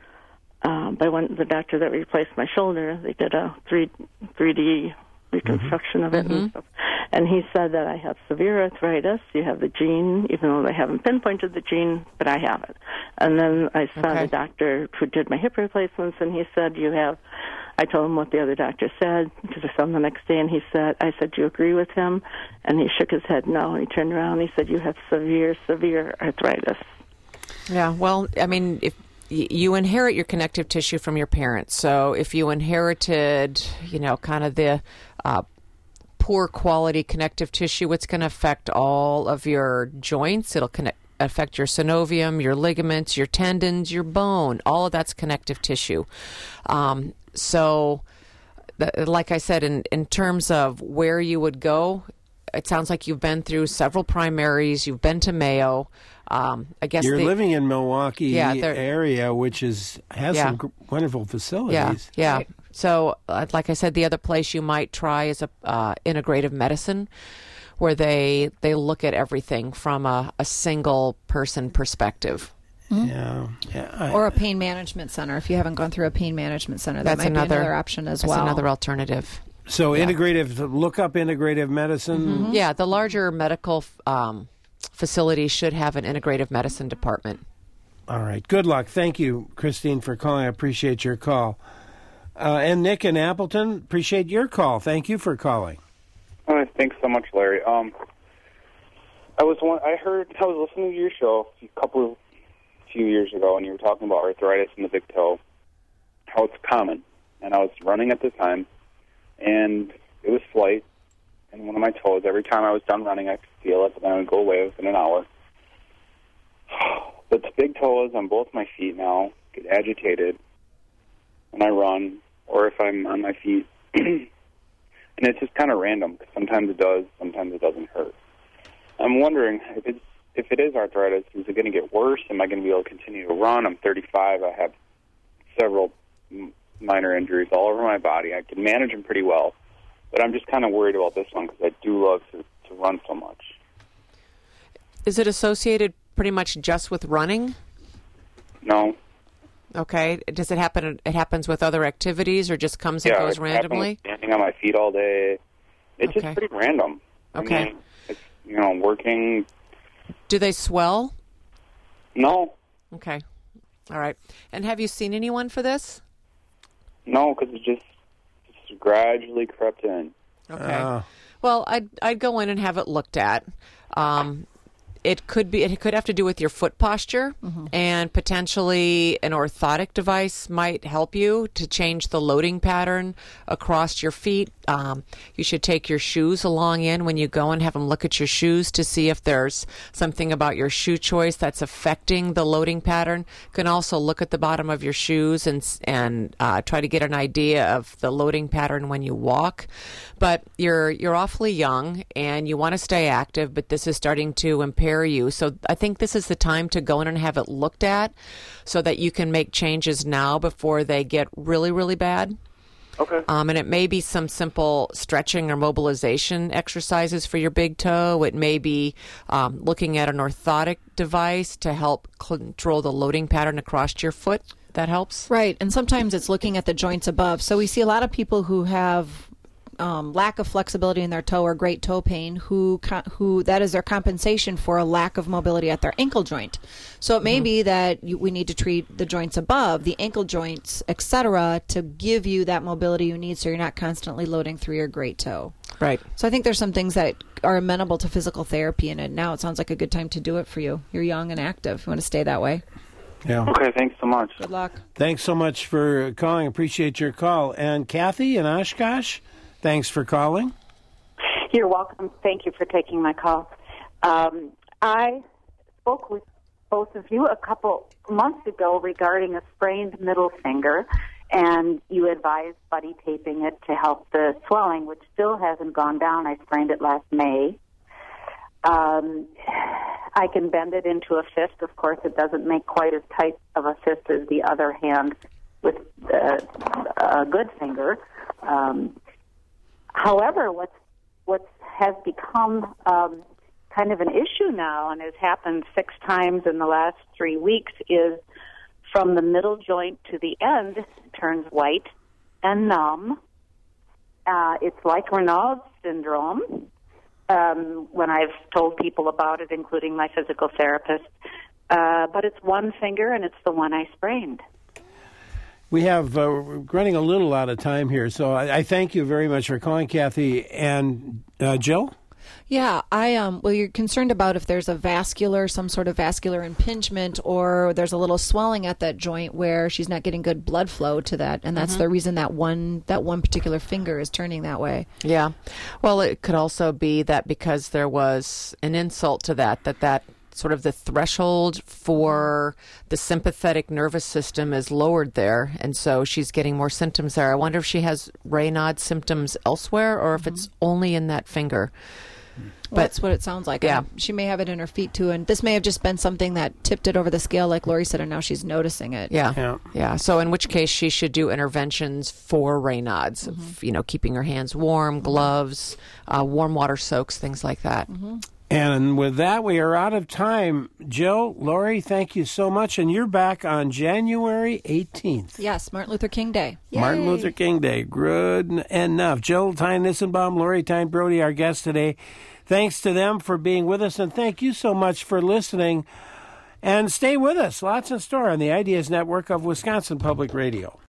uh, by one the doctor that replaced my shoulder, they did a three three D reconstruction of it Mm-hmm. and stuff. And he said that I have severe arthritis. You have the gene, even though they haven't pinpointed the gene, but I have it. And then I saw Okay. the doctor who did my hip replacements, and he said, you have, I told him what the other doctor said, because I saw him the next day, and he said, I said, do you agree with him? And he shook his head no. And he turned around and he said, you have severe, severe arthritis. Yeah, well, I mean, if y- you inherit your connective tissue from your parents, so if you inherited, you know, kind of the uh, poor quality connective tissue, it's going to affect all of your joints. It'll connect, affect your synovium, your ligaments, your tendons, your bone. All of that's connective tissue. Um, so, th- like I said, in in terms of where you would go, it sounds like you've been through several primaries. You've been to Mayo. Um, I guess You're they- living in Milwaukee Yeah, they're- area, which is has Yeah. some gr- wonderful facilities. Yeah, yeah. So, uh, like I said, the other place you might try is a uh, integrative medicine, where they they look at everything from a, a single person perspective. Yeah. yeah. Or a pain management center. If you haven't gone through a pain management center, that That's might another be another option as that's well. another alternative. So Yeah. integrative, look up integrative medicine. Mm-hmm. Yeah, the larger medical um, facilities should have an integrative medicine department. All right. Good luck. Thank you, Christine, for calling. I appreciate your call. Uh, and Nick in Appleton, appreciate your call. Thank you for calling. All right, thanks so much, Larry. Um, I was one, I heard I was listening to your show a couple of few years ago, and you were talking about arthritis in the big toe, how it's common. And I was running at the time, and it was slight in one of my toes. Every time I was done running, I could feel it, but then it would go away within an hour. But the big toes on both my feet now get agitated when I run, or if I'm on my feet. And it's just kind of random, because sometimes it does, sometimes it doesn't hurt. I'm wondering, if it's if it is arthritis, is it going to get worse? Am I going to be able to continue to run? I'm thirty-five. I have several m- minor injuries all over my body. I can manage them pretty well. But I'm just kind of worried about this one because I do love to, to run so much. Is it associated pretty much just with running? No. Okay. Does it happen? It happens with other activities, or just comes and Yeah, goes it randomly? happens standing on my feet all day. It's Okay. just pretty random. Okay. I mean, it's, you know, working. Do they swell? No. Okay. All right. And have you seen anyone for this? No, because it just, just gradually crept in. Okay. Well, I'd I'd go in and have it looked at. Um, it could be it could have to do with your foot posture, and potentially an orthotic device might help you to change the loading pattern across your feet. Um, you should take your shoes along in when you go and have them look at your shoes to see if there's something about your shoe choice that's affecting the loading pattern. You can also look at the bottom of your shoes and and uh, try to get an idea of the loading pattern when you walk. But you're you're awfully young and you want to stay active, but this is starting to impair you. So I think this is the time to go in and have it looked at so that you can make changes now before they get really, really bad. Okay. Um, and it may be some simple stretching or mobilization exercises for your big toe. It may be um, looking at an orthotic device to help control the loading pattern across your foot. That helps. Right. And sometimes it's looking at the joints above. So we see a lot of people who have um, lack of flexibility in their toe or great toe pain who co- who that is their compensation for a lack of mobility at their ankle joint. So it may Mm-hmm. be that you, we need to treat the joints above, the ankle joints, et cetera, to give you that mobility you need so you're not constantly loading through your great toe. Right. So I think there's some things that are amenable to physical therapy, and now it sounds like a good time to do it for you. You're young and active. You want to stay that way. Yeah. Okay, thanks so much. Good luck. Thanks so much for calling. Appreciate your call. And Kathy in Oshkosh, thanks for calling. You're welcome. Thank you for taking my call. Um, I spoke with both of you a couple months ago regarding a sprained middle finger, and you advised buddy taping it to help the swelling, which still hasn't gone down. I sprained it last May. Um, I can bend it into a fist. Of course, it doesn't make quite as tight of a fist as the other hand with uh, a good finger. Um, however, what's what has become um, kind of an issue now and has happened six times in the last three weeks is from the middle joint to the end, it turns white and numb. Uh, it's like Raynaud's syndrome. Um, when I've told people about it, including my physical therapist. Uh, but it's one finger, and it's the one I sprained. We have uh, we're running a little out of time here, so I, I thank you very much for calling, Kathy. And uh, Jill? Yeah, I um. Well, you're concerned about if there's a vascular, some sort of vascular impingement, or there's a little swelling at that joint where she's not getting good blood flow to that, and that's Mhm. the reason that one that one particular finger is turning that way. Yeah. Well, it could also be that because there was an insult to that, that that sort of the threshold for the sympathetic nervous system is lowered there, and so she's getting more symptoms there. I wonder if she has Raynaud's symptoms elsewhere or if it's only in that finger. Well, that's what it sounds like. Yeah. Um, she may have it in her feet too, and this may have just been something that tipped it over the scale, like Lori said, and now she's noticing it. Yeah. yeah, So in which case she should do interventions for Raynaud's, Mm-hmm. you know, keeping her hands warm, gloves, uh, warm water soaks, things like that. Mm-hmm. And with that, we are out of time. Jill, Lori, thank you so much. And you're back on January eighteenth. Yes, Martin Luther King Day. Martin Yay. Luther King Day. Good enough. Jill Tyne Nissenbaum, Lori Tyne Brody, our guests today. Thanks to them for being with us, and thank you so much for listening. And stay with us. Lots in store on the Ideas Network of Wisconsin Public Radio.